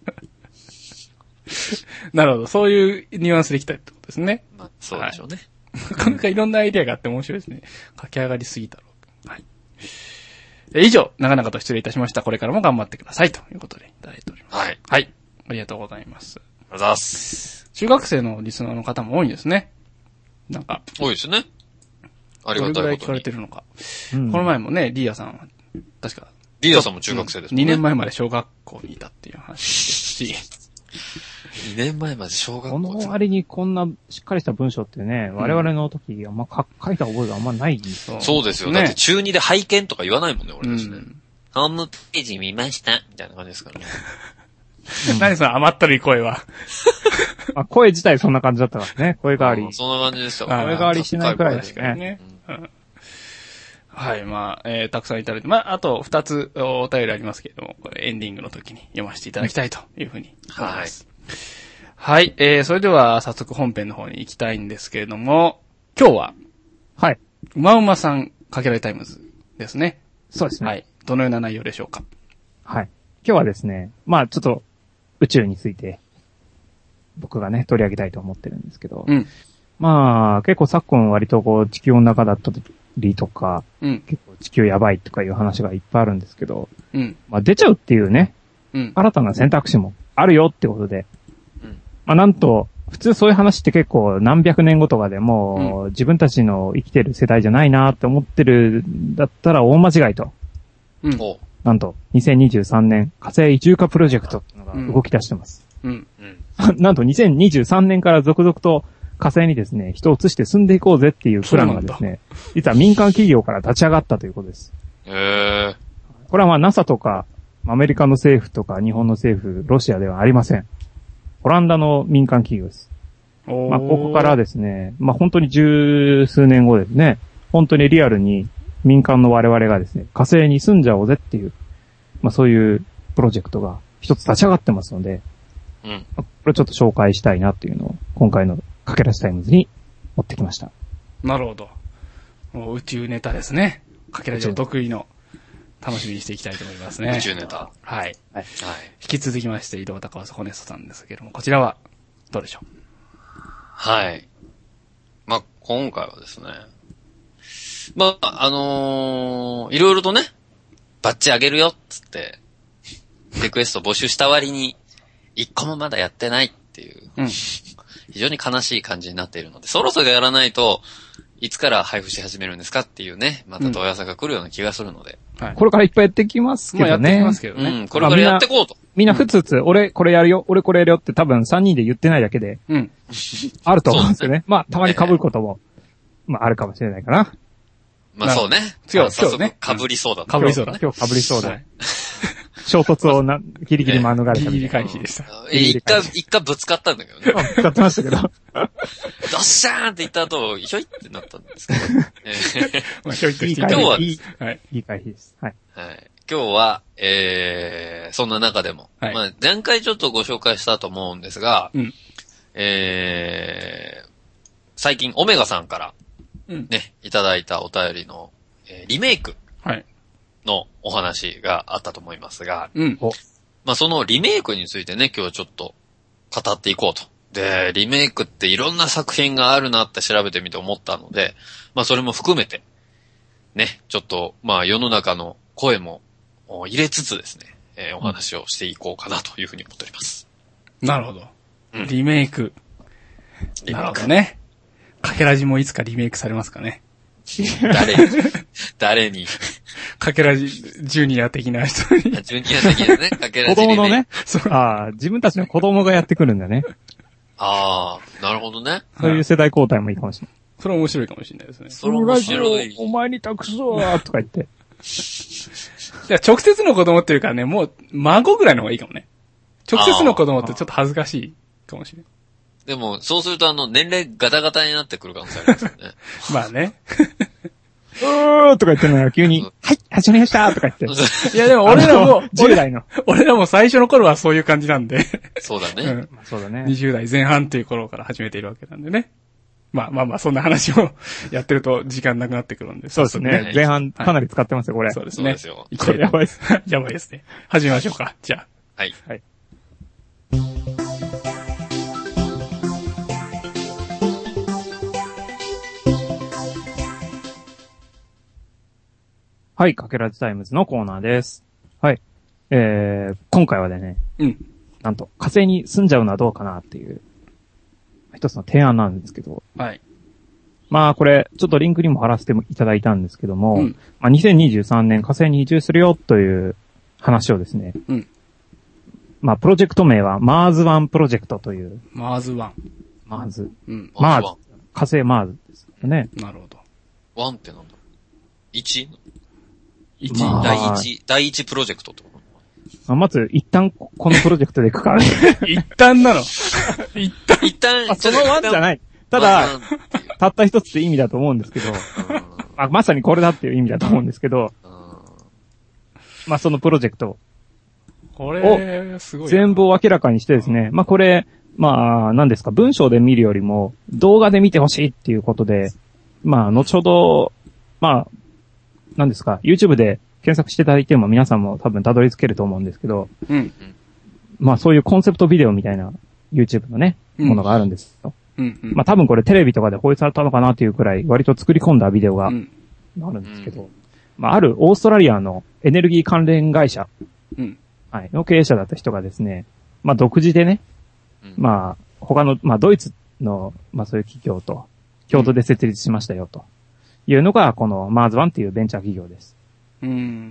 なるほど。そういうニュアンスでいきたいってことですね。 まあ、そうでしょうね。 なかなかいろんなアイデアがあって面白いですね。駆け上がりすぎたろう。はい。以上、長々と失礼いたしました。これからも頑張ってください。ということでいただいております。 はい。 はい。ありがとうございます。 ありがとうございます。 中学生のリスナーの方も多いんですね。なんか。 多いですね。ありがたいことに。どれぐらい聞かれてるのか。うん、この前もね、リーヤさんは、確か。 リーヤさんも中学生ですもんね。 にねんまえまで小学校にいたっていう話ですし。 にねんまえまで小学校この割にこんなしっかりした文章ってね、うん、我々の時あんま書いた覚えがあんまないんですよ。そうですよ。だって中にで拝見とか言わないもんね、俺たちね。うん、ホームページ見ましたみたいな感じですからね。 何その甘ったるい声は。 まあ、声自体そんな感じだったからね。声変わり。 そんな感じでした。 声変わりしてないくらいですね。ねうん、はい、まあ、えー、たくさんいただいて、まあ、あと二つお便りありますけれども、これエンディングの時に読ませていただきたいというふうに思います。はい。はい、えー、それでは早速本編の方に行きたいんですけれども、今日は、 はい。 うまうまさんかけられタイムズですね。 そうですね。 はい。どのような内容でしょうか。 はい。今日はですね、まあちょっと宇宙について僕がね取り上げたいと思ってるんですけど、 うん、 まあ結構昨今割とこう地球の中だったりとか、うん、結構地球やばいとかいう話がいっぱいあるんですけど、うん、まあ出ちゃうっていうね、うん、新たな選択肢もあるよってことで、うん、まあなんと普通そういう話って結構何百年後とかでも、うん、自分たちの生きてる世代じゃないなって思ってるんだったら大間違いと。うん、なんと、にせんにじゅうさんねん火星移住化プロジェクトっていうのが動き出してます。うんうん、なんとにせんにじゅうさんねんから続々と火星にですね、人を移して住んでいこうぜっていうプランがですね、実は民間企業から立ち上がったということです。 へー。 これはまあ ナサ とか、アメリカの政府とか日本の政府、ロシアではありません。オランダの民間企業です。まあここからですね、まあ本当に十数年後ですね、本当にリアルに民間の我々がですね、火星に住んじゃおうぜっていう、まあそういうプロジェクトが一つ立ち上がってますので、うん。これちょっと紹介したいなっていうのを、今回のかけらしタイムズに持ってきました。 なるほど。もう宇宙ネタですね。かけらじお得意の、楽しみにしていきたいと思いますね。 宇宙ネタ。 はい。はい。引き続きまして、井戸高尾ホネストさんですけども、こちらは、どうでしょう？ はい。まあ、今回はですね、まあ、あのー、いろいろとね、バッチあげるよっつって、リクエスト募集した割に、一個もまだやってないっていう、うん、非常に悲しい感じになっているので、そろそろやらないと、いつから配布し始めるんですかっていうね、また問い合わせが来るような気がするので。 うんはい、これからいっぱいやってきますけどね。まあ、やってきますけどね。 うん、これからやってこうと。 みんなふつふつ、俺これやるよ、俺これやるよって多分さんにんで言ってないだけで、うん、あると思うんですよね。まあ、たまに被ることも、まあ、あるかもしれないかな。 まあそうね。 今日、今日ね。 被りそうだね。被りそうだ。 今日被りそうだ。衝突をな、ギリギリ免れた。 ギリギリ回避でした。 一回、一回ぶつかったんだけどね。 ぶつかってましたけど。 ドッシャーンって言った後、ひょいってなったんですけど。 まあ、ひょいって今日は、 いい、はい、いい回避です。はい。 はい。今日は、えー、そんな中でも、はい、まあ、前回ちょっとご紹介したと思うんですが、うん、えー、最近、オメガさんから、ね、うん、いただいたお便りの、えー、リメイクのお話があったと思いますが、うん、まあそのリメイクについてね、今日ちょっと語っていこうと。で、リメイクっていろんな作品があるなって調べてみて思ったので、まあそれも含めて、ね、ちょっと、まあ世の中の声も入れつつですね、えー、お話をしていこうかなというふうに思っております。 なるほど。うん、リメイク。リメイク。なるほどね。かけらじもいつかリメイクされますかね。 誰に誰にかけらじ、ジュニア的な人に。 ジュニア的なね、かけらじ。 子供のね。ああ、自分たちの子供がやってくるんだね。 ああ、なるほどね。 そういう世代交代もいいかもしれない。 それ面白いかもしれないですね。 それ面白い。お前に託すわとか言って。 いや、直接の子供っていうかね、もう、孫ぐらいの方がいいかもね。直接の子供ってちょっと恥ずかしいかもしれない。 でも、そうするとあの、年齢ガタガタになってくる可能性ありますよね。 まあね。 うーとか言ってるのが急に、はい、始まりましたとか言って。 いやでも俺らも、 じゅう代の。 俺らも最初の頃はそういう感じなんで。 そうだね。 うん、そうだね。 にじゅう代前半っていう頃から始めているわけなんでね。まあまあまあ、そんな話をやってると時間なくなってくるんで。 そうですね。前半かなり使ってますよ、これ。 そうですね。 そうですよ。 これやばいです。 やばいですね。始めましょうか。じゃあ。はい。はい。 はい、かけらじタイムズのコーナーです。はい。えー、今回はね、うん。なんと、火星に住んじゃうのはどうかなっていう、一つの提案なんですけど。 はい。 まあこれ、ちょっとリンクにも貼らせていただいたんですけども、うん、まあにせんにじゅうさんねん火星に移住するよという話をですね、うん。まあプロジェクト名はマーズワンプロジェクトという。 マーズワン。 マーズ。 うん。 マーズ。火星マーズですよね。 なるほど。 ワンってなんだ ?いち?いち、まあ、第一、第一プロジェクトってこまあ、まず、一旦、このプロジェクトで行くから。 一旦なの一旦一旦、 そのワンじゃない。ただ、たった一つって意味だと思うんですけど、まあ、まさにこれだっていう意味だと思うんですけど、まあ、そのプロジェクトこれ、すごい。 全部を明らかにしてですね、まあ、これ、まあ、何ですか、文章で見るよりも、動画で見てほしいっていうことで、まあ、後ほど、まあ、何ですか、YouTube で検索していただいても皆さんも多分たどり着けると思うんですけど、 うん。 まあ、そういうコンセプトビデオみたいな YouTube のね、ものがあるんですよ。 うんうん、 まあ、多分これテレビとかで放映されたのかなっていうくらい、割と作り込んだビデオがあるんですけど、うん、まあ、あるオーストラリアのエネルギー関連会社、 うん、 はい、の経営者だった人がですね、まあ、独自でね、うん、まあ、他の、まあ、ドイツの、まあ、そういう企業と共同で設立しましたよというのが、このマーズワンっていうベンチャー企業です。 うん、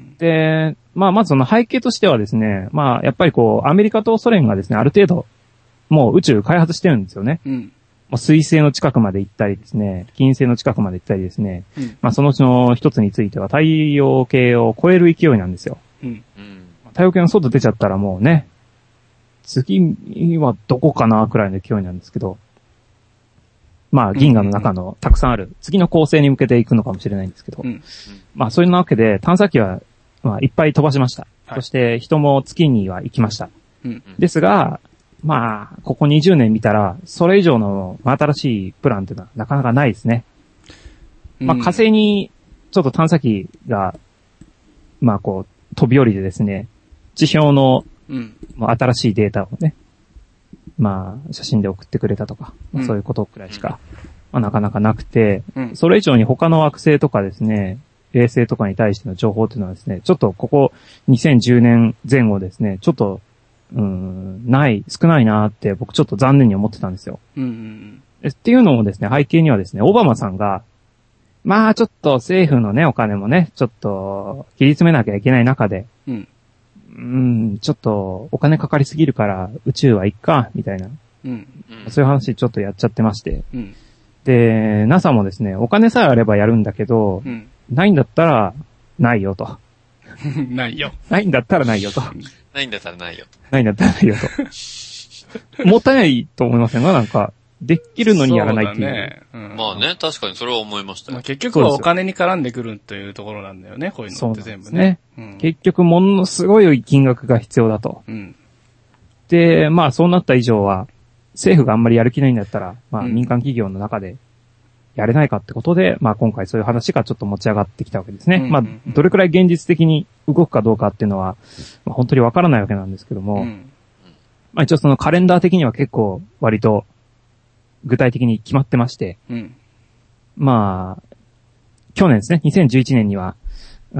で、まあ、まずその背景としてはですね、まあ、やっぱりこう、アメリカとソ連がですね、ある程度、もう宇宙開発してるんですよね。 うん、 水星の近くまで行ったりですね、金星の近くまで行ったりですね、うん、まあ、そのうちの一つについては太陽系を超える勢いなんですよ。 うん、 太陽系の外出ちゃったらもうね、次はどこかなくらいの勢いなんですけど、まあ銀河の中のたくさんある、次の恒星に向けて行くのかもしれないんですけど、うん、まあそういうわけで探査機は、まあ、いっぱい飛ばしました。はい、そして人も月には行きました。 うん、 ですが、まあ、ここにじゅうねん見たら、それ以上の新しいプランっていうのはなかなかないですね。まあ火星にちょっと探査機が、まあこう、飛び降りてですね、地表の、 うん、 まあ、新しいデータをね、まあ写真で送ってくれたとか、まあ、そういうことくらいしか、まあ、なかなかなくて、 うん、 それ以上に他の惑星とかですね、衛星とかに対しての情報っていうのはですね、ちょっとここにせんじゅうねんぜん後ですね、ちょっと、うーん、ない、少ないなーって僕ちょっと残念に思ってたんですよ。 うんうんうん、っていうのもですね、背景にはですね、オバマさんが、まあちょっと政府のね、お金もね、ちょっと切り詰めなきゃいけない中で、 うん、 うん、ちょっとお金かかりすぎるから宇宙はいっか、みたいな、 うん、 そういう話ちょっとやっちゃってまして、 うん、 で、ナサ もですね、お金さえあればやるんだけど、 うん、 ないんだったらないよと。 ないよ。 ないんだったらないよと。 ないんだったらないよ。 ないんだったらないよと。もったいないと思いませんか？なんか、できるのにやらないっていう。 そうだね。うん、 まあね、確かにそれは思いましたよ。まあ、 結局はお金に絡んでくるというところなんだよね、こういうのって全部ね。 ね、うん、結局ものすごい金額が必要だと。 うん、 で、まあそうなった以上は、政府があんまりやる気ないんだったら、まあ民間企業の中でやれないかってことで、うん、まあ今回そういう話がちょっと持ち上がってきたわけですね。うんうんうん、まあどれくらい現実的に動くかどうかっていうのは、まあ、本当にわからないわけなんですけども、うん、まあ一応そのカレンダー的には結構割と具体的に決まってまして、 うん、 まあ、去年ですね、にせんじゅういちねんには、うん、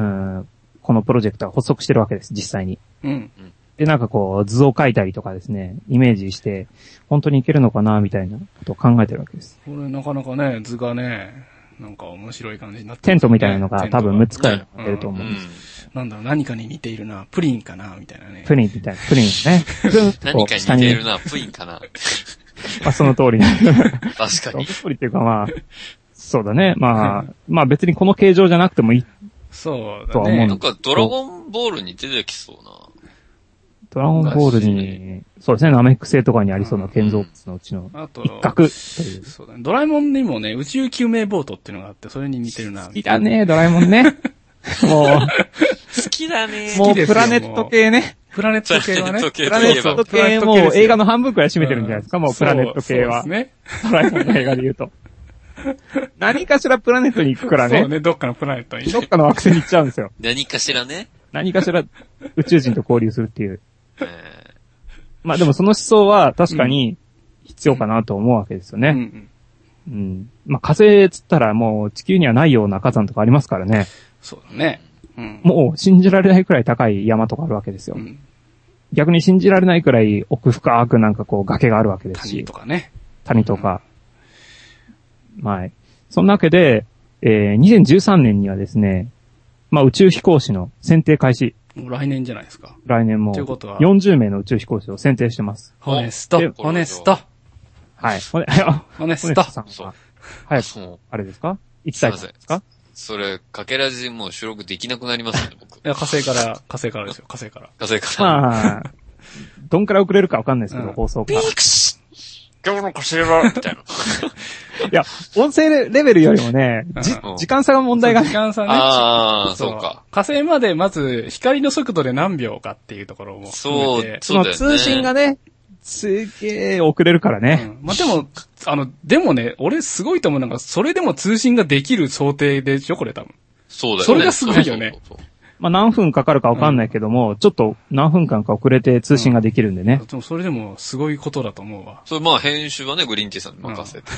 このプロジェクトは発足してるわけです、実際に。 うんで、なんかこう、図を描いたりとかですね、イメージして、本当にいけるのかな、みたいなことを考えてるわけです。 これなかなかね、図がね、なんか面白い感じになってますね。 テントみたいなのが多分むっつくらい出ると思うんです、 うんうん。なんだろう、何かに似ているな、プリンかな、みたいなね。 プリンみたいな、プリンですね。 何かに似ているな、プリンかな。 まあその通り。 確かに。 その通りっていうかまあ、そうだね。まあ、まあ別にこの形状じゃなくてもいい。 そうだね。 なんかドラゴンボールに出てきそうな。 ドラゴンボールに、そうですね、ナメック星とかにありそうな建造物のうちの一角という。 そうだね。ドラえもんにもね、宇宙救命ボートっていうのがあって、それに似てるな。 好きだね、ドラえもんね。もう、 好きだね。 もうプラネット系ね。 プラネット系はね。 プラネット系もう映画の半分くらい占めてるんじゃないですか、もうプラネット系は。 そうですね。 ドラえもんの映画で言うと。何かしらプラネットに行くからね。 そうね、どっかのプラネットに。 どっかの惑星に行っちゃうんですよ。 何かしらね。 何かしら宇宙人と交流するっていう。まあでもその思想は確かに必要かなと思うわけですよね。 うんうんうん、まあ火星つったらもう地球にはないような火山とかありますからね。 そうだね。うん、 もう信じられないくらい高い山とかあるわけですよ。うん、逆に信じられないくらい奥深くなんかこう崖があるわけですし。 谷とかね。 谷とか。うん、はい。そんなわけで、えー、にせんじゅうさんねんにはですね、まあ宇宙飛行士の選定開始。 来年じゃないですか。 来年もよんじゅうめいの宇宙飛行士を選定してます。 ホネスト。ホネスト。 はい。ホネ、 ホネスト。 さんは早く、あれですかいつ体ですかそれ、かけらじもう収録できなくなりますよね、僕。いや、火星から、火星からですよ、火星から。 火星から。 まあ、どんくらい遅れるかわかんないですけど、うん、放送から。 ピークス今日の火星は、みたいな。 いや、音声レベルよりもね、じ、うん、時間差が問題が。 時間差ね。 ああ、そうか。 火星までまず光の速度で何秒かっていうところも含めて。 そう、そうだよね。その通信がね、すげえ遅れるからね。 うん、まあ、でも、あの、でもね、俺すごいと思うのが、それでも通信ができる想定でしょ、これ多分。 そうだよね。 それがすごいよね。そうそうそうまあ何分かかるかわかんないけども、うん、ちょっと何分間か遅れて通信ができるんでね。 うん、でもそれでもすごいことだと思うわ。 それまあ編集はね、グリーンティーさんに任せて。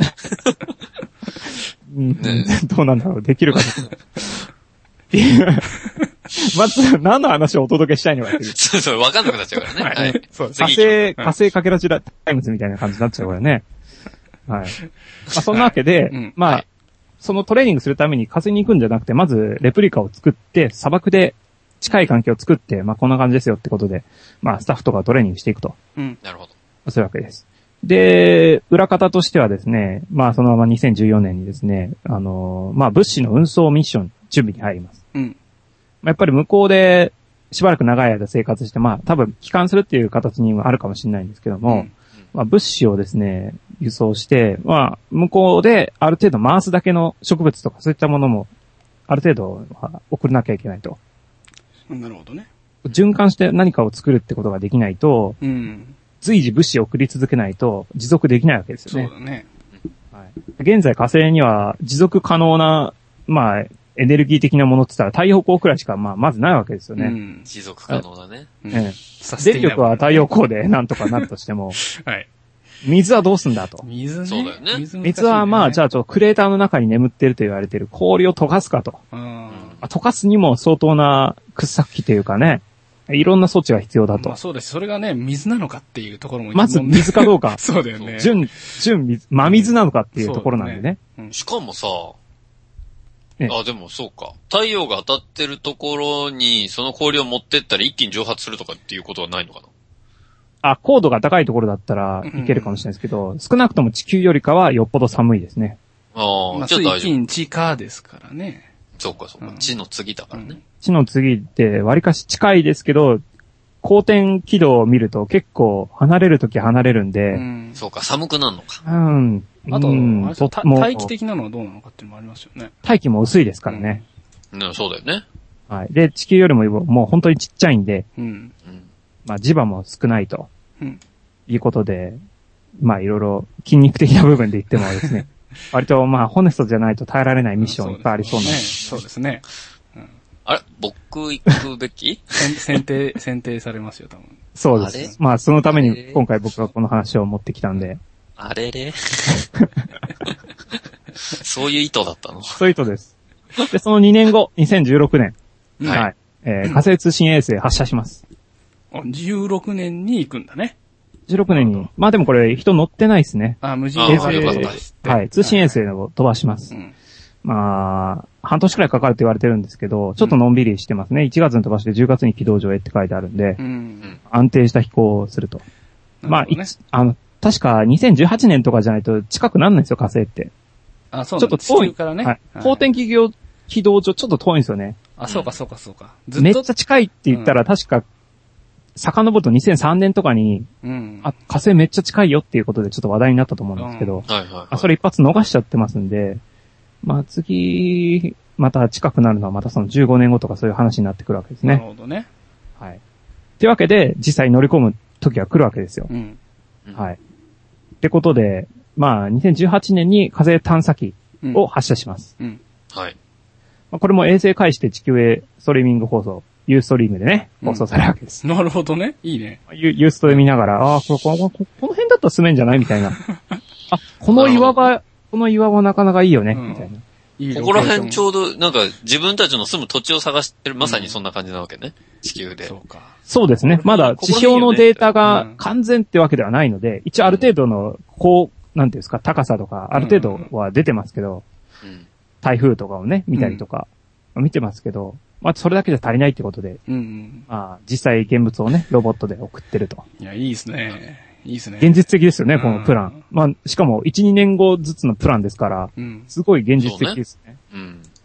うん、ね、どうなんだろう、できるかどうか。まず、何の話をお届けしたいのかっていう。 そうそう、わかんなくなっちゃうからね。はい。はい、 そう火星、火星かけらじらタイムズみたいな感じになっちゃうからね。はい。まあそんなわけで、うん、まあ、はい、そのトレーニングするために火星に行くんじゃなくて、まずレプリカを作って、砂漠で近い環境を作って、まあこんな感じですよってことで、まあスタッフとかをトレーニングしていくと。 うん。なるほど。 そういうわけです。で、裏方としてはですね、まあそのままにせんじゅうよねんにですね、あのー、まあ物資の運送ミッション準備に入ります。 うん。 やっぱり向こうでしばらく長い間生活して、まあ多分帰還するっていう形にはあるかもしれないんですけども、うんまあ、物資をですね、輸送して、まあ、向こうである程度回すだけの植物とかそういったものも、ある程度送らなきゃいけないと。 なるほどね。 循環して何かを作るってことができないと、 うん、 随時物資を送り続けないと持続できないわけですよね。 そうだね。 はい、現在火星には持続可能な、まあ、エネルギー的なものって言ったら太陽光くらいしか、まあ、まずないわけですよね。うん、 持続可能だね。 うん、電力は太陽光でなんとかなるとしても、 はい。 水はどうすんだと。 水ね。 そうだよね。 水, ね水はまあ、じゃあちょっとクレーターの中に眠っていると言われている氷を溶かすかと。 うん、 溶かすにも相当な掘削機というかね、いろんな措置が必要だと。 まあそうです。それがね、水なのかっていうところも、 まず水かどうか。 そうだよね。 純、純水、真水なのかっていうところなんでね。ねうん、しかもさ、ね、あ、でもそうか。太陽が当たってるところに、その氷を持ってったら一気に蒸発するとかっていうことはないのかな？ あ、高度が高いところだったらいけるかもしれないですけど、うん、少なくとも地球よりかはよっぽど寒いですね。 ああ、 まあ、水金地下ですからね。 そうかそうか。うん、地の次だからね。うん、 地の次って割かし近いですけど、公転軌道を見ると結構離れるとき離れるんで、 うん。そうか、寒くなるのか。 うん。 あと、うん、あれ大気的なのはどうなのかっていうのもありますよね。 大気も薄いですからね。 うん、うん、そうだよね。 はい。で、地球よりももう本当にちっちゃいんで、 うん。 まあ磁場も少ないと。 うん。 いうことで、まあいろいろ筋肉的な部分で言ってもですね、割とまあホネストじゃないと耐えられないミッションいっぱいありそうなんで。 そうですね。うん、 あれ僕行くべき選定、選定されますよ、多分。 そうです。まあそのために今回僕はこの話を持ってきたんで。 あれれそういう意図だったの？ そういう意図です。で、そのにねんご、にせんじゅうろくねん。 はい。 はい、えー、火星通信衛星発射します。 じゅうろくねんに行くんだね。 じゅうろくねんに。まあでもこれ人乗ってないですね。 あ、無人衛星。 はい。通信衛星を飛ばします。うん、まあ、半年くらいかかると言われてるんですけど、ちょっとのんびりしてますね。いちがつに飛ばしてじゅうがつに軌道上へって書いてあるんで、 うん、 安定した飛行をすると。ね、まあ、あの、確かにせんじゅうはちねんとかじゃないと近くなんないんですよ、火星って。 あ、そうちょっと遠い。 からね。 はい。公転軌道、軌道上ちょっと遠いんですよね。 あ、そうかそうかそうか。 ずっとめっちゃ近いって言ったら、確か、遡るとにせんさんねんとかに、 うん、 あ、火星めっちゃ近いよっていうことでちょっと話題になったと思うんですけど、 うんはいはいはい、 あそれ一発逃しちゃってますんで、まあ次、また近くなるのはまたそのじゅうごねんごとかそういう話になってくるわけですね。 なるほどね。 はい。というわけで、実際乗り込む時は来るわけですよ。 うん、 はい。ってことで、まあにせんじゅうはちねんに火星探査機を発射します。 うんうん、 はい。 まあ、これも衛星介して地球へストリーミング放送、ユーストリームでね、放送されるわけです。 うん、なるほどね。いいね。 ユ, ユーストで見ながら、ああ、この、この、この辺だったら住めんじゃないみたいな。あ、この岩場、この岩場なかなかいいよね、うん、みたいな。 いいここら辺ちょうど、なんか自分たちの住む土地を探してる、まさにそんな感じなわけね。うん、地球で。 そうか。 そうですね。まだ地表のデータが完全ってわけではないので、一応ある程度の、こう、なんていうんですか、高さとか、ある程度は出てますけど、 うん、 台風とかをね、見たりとか、見てますけど、まあ、それだけじゃ足りないってことで、 うんうん、 まあ、実際現物をね、ロボットで送ってると。 いや、いいですね。いいですね。 現実的ですよね、このプラン。まあ、しかも、いち、にねんごずつのプランですから、 うん、 すごい現実的ですね。 うねうん、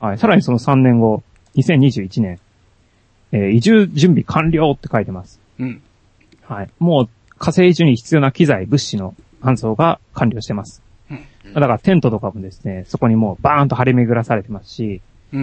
はい。さらにそのさんねんご、にせんにじゅういちねん、えー、移住準備完了って書いてます。 うん。 はい。もう火星移住に必要な機材、物資の搬送が完了してます。うん。だからテントとかもですね、そこにもうバーンと張り巡らされてますし、 うん。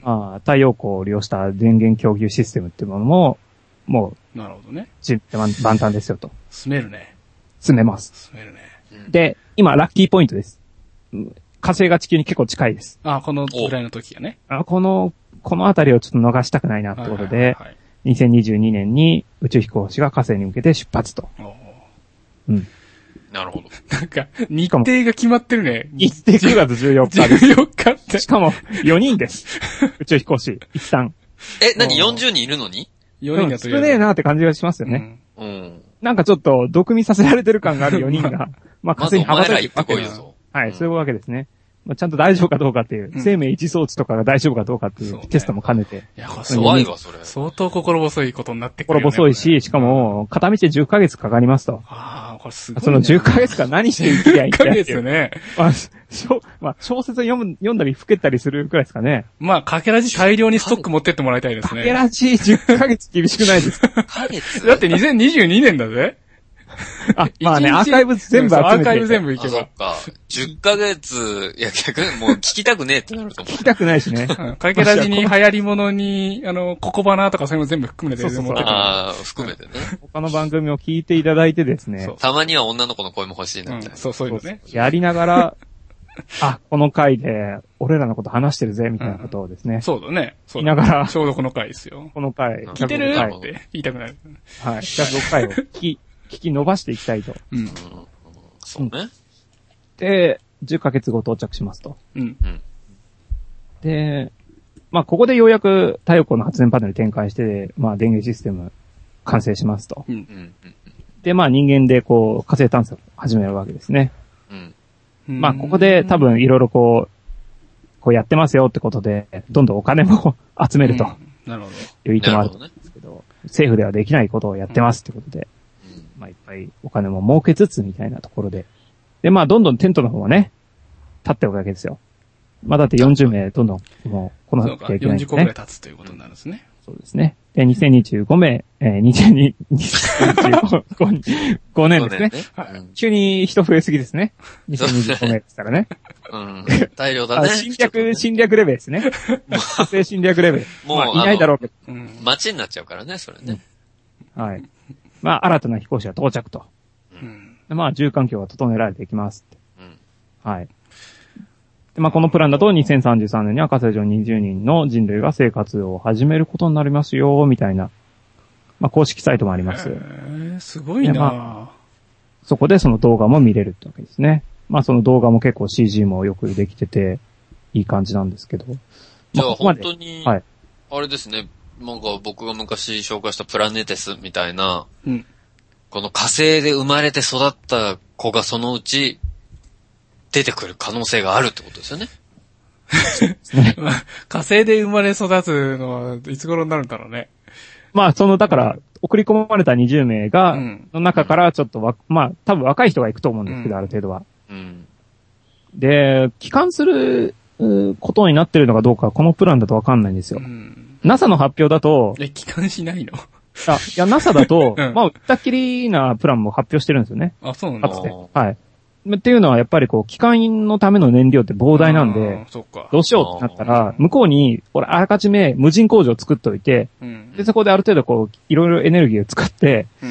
あ太陽光を利用した電源供給システムっていうものも、もう、なるほどね。 万端ですよと。 住めるね。 住めます。 住めるね。 で、今、ラッキーポイントです。火星が地球に結構近いです。 あ、このぐらいの時がね。 あ、この、このあたりをちょっと逃したくないなってことで、はいはいはいはい、にせんにじゅうにねんに宇宙飛行士が火星に向けて出発と。 うん。なるほど。 なんか、日程が決まってるね。 日程くがつじゅうよっかです。 じゅうよっかって。 しかも、よにんです。宇宙飛行士、一旦。 え、何 ?よんじゅうにんいるのに ? よにんだと少ねえなって感じがしますよね。 うん。うん、 なんかちょっと、毒味させられてる感があるよにんが、まあ、火星に羽ばたいていくわけです。 はい、そういうわけですね。まあ、ちゃんと大丈夫かどうかっていう、うん、生命維持装置とかが大丈夫かどうかっていうテストも兼ねて。ね、 いや、 怖いわ、それ。 相当心細いことになってくるよね。 心細いし、しかも、片道でじゅっかげつかかりますと。 ああ、これすごい、ね。 そのじゅっかげつか何して生きりゃいいんだっていう。じゅっかげつね。まあ、小まあ、小説読む、読んだり吹けたりするくらいですかね。 まあ、かけらじ大量にストック持ってってもらいたいですね。 かけらじじゅっかげつ厳しくないですか？ じゅっかげつだってにせんにじゅうにねんだぜ。 あ、まあね、アーカイブ全部集めて。 アーカイブ全部いけば。 そっか。じゅっかげつ、いや逆にもう聞きたくねえってなると思う。 聞きたくないしね。 かけらじに流行り物に、あの、ココバナとかそういうの全部含めて。 そうそうそう。ああ、含めてね。 他の番組を聞いていただいてですね。 たまには女の子の声も欲しいなみたいな。 そう、そういうのね。 やりながら、あ、この回で、俺らのこと話してるぜ、みたいなことをですね。 そうだね。 言いながら。 ちょうどこの回ですよ。 この回。 聞いてるって言いたくなる。 はい。ひゃくろっかいを聞き、聞き伸ばしていきたいと。 うん。そうね。 で、じゅっかげつご到着しますと。 うん。 で、まあ、ここでようやく太陽光の発電パネル展開して、まあ、電源システム完成しますと。うん。で、まあ、人間でこう、火星探査を始めるわけですね。うん。まあ、ここで多分いろいろこう、こうやってますよってことで、どんどんお金も集めると。 なるほど。 いう意図もあるんですけど、政府ではできないことをやってますってことで。まあいっぱいお金も儲けつつみたいなところで。で、まあどんどんテントの方はね、立っておくわけですよ。まあだってよんじゅうめいどんどん、もう、この後、ね、よんじゅっこぐらい立つということになるんですね。 そうですね。で、にせんにじゅうごめい、えー、にせんにじゅうごねんですね。急に人増えすぎですね。にせんにじゅうごめいですからね。 うん。大量だね。 侵略、侵略レベルですね。火星侵略レベル。もう、まあ、いないだろうけど。 街になっちゃうからね、それね。 はい。まあ、新たな飛行士が到着と。うん、まあ、住環境が整えられていきますって。うん、はい。で、まあ、このプランだとにせんさんじゅうさんねんには火星上にじゅうにんの人類が生活を始めることになりますよ、みたいな。まあ、公式サイトもあります。へー、すごいな、まあ、 そこでその動画も見れるってわけですね。まあ、その動画も結構 シージー もよくできてて、いい感じなんですけど。 じゃあ、まあ、本当に、はい。あれですね。なんか僕が昔紹介したプラネテスみたいな、うん、この火星で生まれて育った子がそのうち出てくる可能性があるってことですよね。 火星で生まれ育つのはいつ頃になるんだろうね。 まあその、だから、送り込まれたにじゅうめいが、うん、の中からちょっとわ、まあ多分若い人が行くと思うんですけど、うん、ある程度は。うん、で、帰還することになってるのかどうかこのプランだとわかんないんですよ。うん、ナサ の発表だと、 え、帰還しないの？ あ、いや、ナサ だと、うん、まあ、歌っきりなプランも発表してるんですよね。 あ、そうなんだ。 かつて。はい。っていうのは、やっぱりこう、機関のための燃料って膨大なんで、 そっか、 どうしようってなったら、向こうに、俺、あらかじめ無人工場を作っといて、うん、で、そこである程度こう、いろいろエネルギーを使って、うん、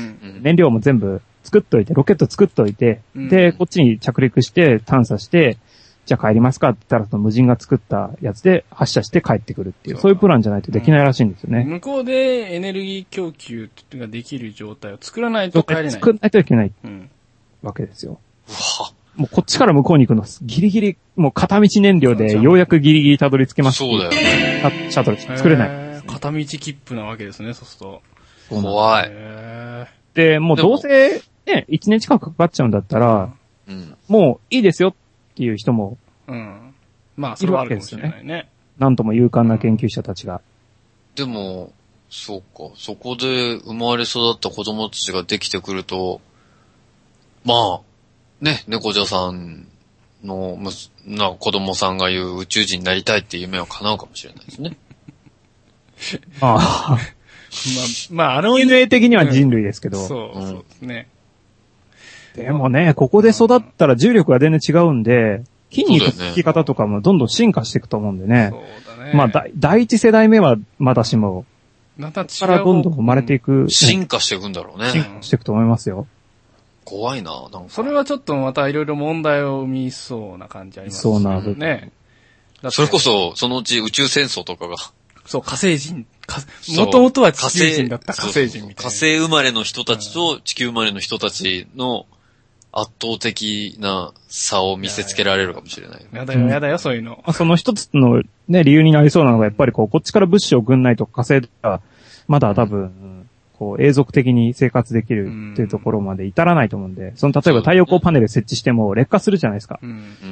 燃料も全部作っといて、ロケット作っといて、うん、で、こっちに着陸して探査して、じゃあ帰りますかって言ったら、その無人が作ったやつで発射して帰ってくるっていう、そうそういうプランじゃないとできないらしいんですよね。 うん、向こうでエネルギー供給ができる状態を作らないと帰れない。 作らないといけない、うん、わけですよ。もうこっちから向こうに行くの、ギリギリ、もう片道燃料でようやくギリギリたどり着けます。 そうだよね。 シャトル作れない、 片道切符なわけですね、そうすると。 怖い。 で、もうどうせ、ね、いちねん近くかかっちゃうんだったら、うん、もういいですよっていう人も、うん。 まあ、それはあるかもしれないね。 なんとも勇敢な研究者たちが。 でも、そうか。そこで生まれ育った子供たちができてくると、まあ、ね、猫女さんの、むす、な、子供さんが言う宇宙人になりたいっていう夢を叶うかもしれないですね。 ああ。 まあ、まあ、あのディーエヌエー 的には人類ですけど。 うん、そう、そうですね。 でもね、ここで育ったら重力が全然違うんで、筋肉のつき方とかもどんどん進化していくと思うんでね。 そうだね。 まあ、第一世代目はまだしも、 また違う。 からどんどん生まれていく、ね。 進化していくんだろうね。 進化していくと思いますよ。 怖いな、なんか。 それはちょっとまたいろいろ問題を生みそうな感じありますね。 そうな部分。 ね。 それこそ、そのうち宇宙戦争とかが。 そう、火星人。もともとは地球人だった火星人みたいな。 火星生まれの人たちと地球生まれの人たちの圧倒的な差を見せつけられるかもしれない。 やだよ、やだよ、そういうの。 その一つのね、理由になりそうなのが、やっぱりこう、こっちから物資を送んないと火星では、まだ多分、こう、永続的に生活できるっていうところまで至らないと思うんで、その、例えば太陽光パネル設置しても劣化するじゃないですか。 うん、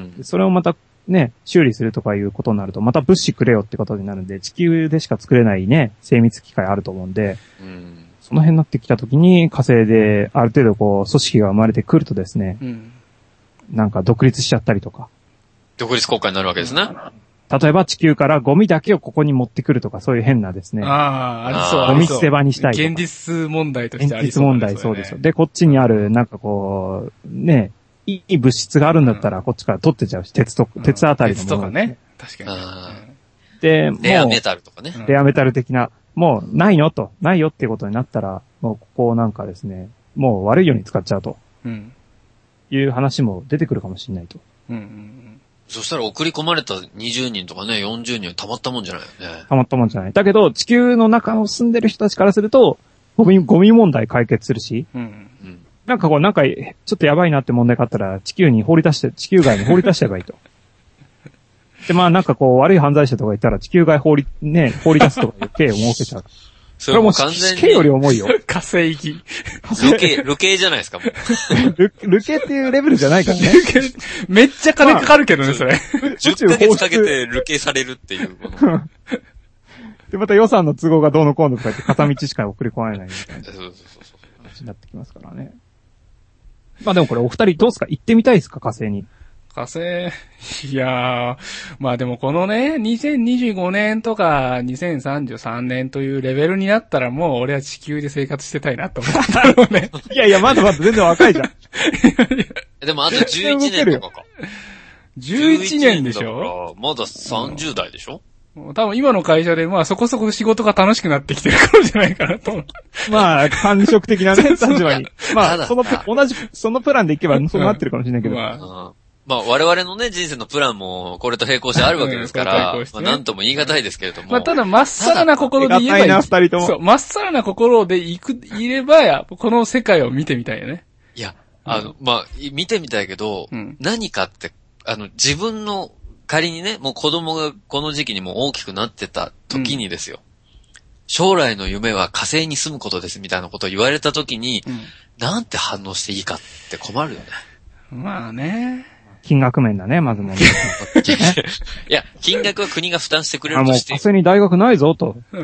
それをまたね、修理するとかいうことになると、また物資くれよってことになるんで、地球でしか作れないね、精密機械あると思うんで、うん、その辺になってきたときに火星である程度こう、組織が生まれてくるとですね、うん、なんか独立しちゃったりとか。 独立国家になるわけですね。 例えば地球からゴミだけをここに持ってくるとか、そういう変なですね。 ああ、ありそう。 ゴミ捨て場にしたいとか。 現実問題としてありそう、 ね。現実問題、そうですよ。で、こっちにある、なんかこう、ね、いい物質があるんだったら、こっちから取ってちゃうし、鉄と、鉄あたりのもの、 鉄とかね。確かに。 で、もう、 レアメタルとかね。 レアメタル的な、もう、ないのと、ないよっていうことになったら、もうここをなんかですね、もう悪いように使っちゃうと。うん。いう話も出てくるかもしれないと。うんうんうん。 そしたら送り込まれたにじゅうにんとかね、よんじゅうにんはたまったもんじゃないよね。 たまったもんじゃない。だけど、地球の中の住んでる人たちからすると、ゴミ、ゴミ問題解決するし、うん。なんかこう、なんか、ちょっとやばいなって問題があったら、地球に放り出して、地球外に放り出しちゃえばいいと。で、まあなんかこう、悪い犯罪者とかいたら、地球外放り、ね、放り出すとかいう刑を設けちゃう。 それも完全に。 死刑より重いよ。 火星行き。 ル刑、ル刑じゃないですか、もう。 ル、ル刑っていうレベルじゃないからね。 めっちゃ金かかるけどね、それ。 じゅっかげつかけてル刑されるっていうもの。 で、また予算の都合がどうのこうのとか言って片道しか送り込まれないみたいな。そうそうそうそう。話になってきますからね。まあでもこれお二人どうすか？行ってみたいですか？火星に。 火星、いやー、まあでもこのね、にせんにじゅうごねんとかにせんさんじゅうさんねんというレベルになったらもう俺は地球で生活してたいなと思ったのね。 いやいや、まだまだ全然若いじゃん。 でもあとじゅういちねんとかか。 じゅういちねんでしょ？ まださんじゅう代でしょ？ 多分今の会社でまあそこそこ仕事が楽しくなってきてる頃じゃないかなと思う。 まあ、感触的なね、立場に。まあ、その、同じ、そのプランでいけばそうなってるかもしれないけど。うん、まあ、まあ我々のね、人生のプランもこれと並行してあるわけですから、うんね、まあなんとも言い難いですけれども。 まあただまっさらな心で言えばいい。 な、二人とも。 そう、まっさらな心でいく、いればや、この世界を見てみたいよね。 いや、あの、うん、まあ、見てみたいけど、うん、何かって、あの、自分の、仮にね、もう子供がこの時期にも大きくなってた時にですよ。うん、将来の夢は火星に住むことですみたいなことを言われた時に、うん、なんて反応していいかって困るよね。 まあね。 金額面だね、まずもう。いや、金額は国が負担してくれるとして。 あ、もう火星に大学ないぞと。うん、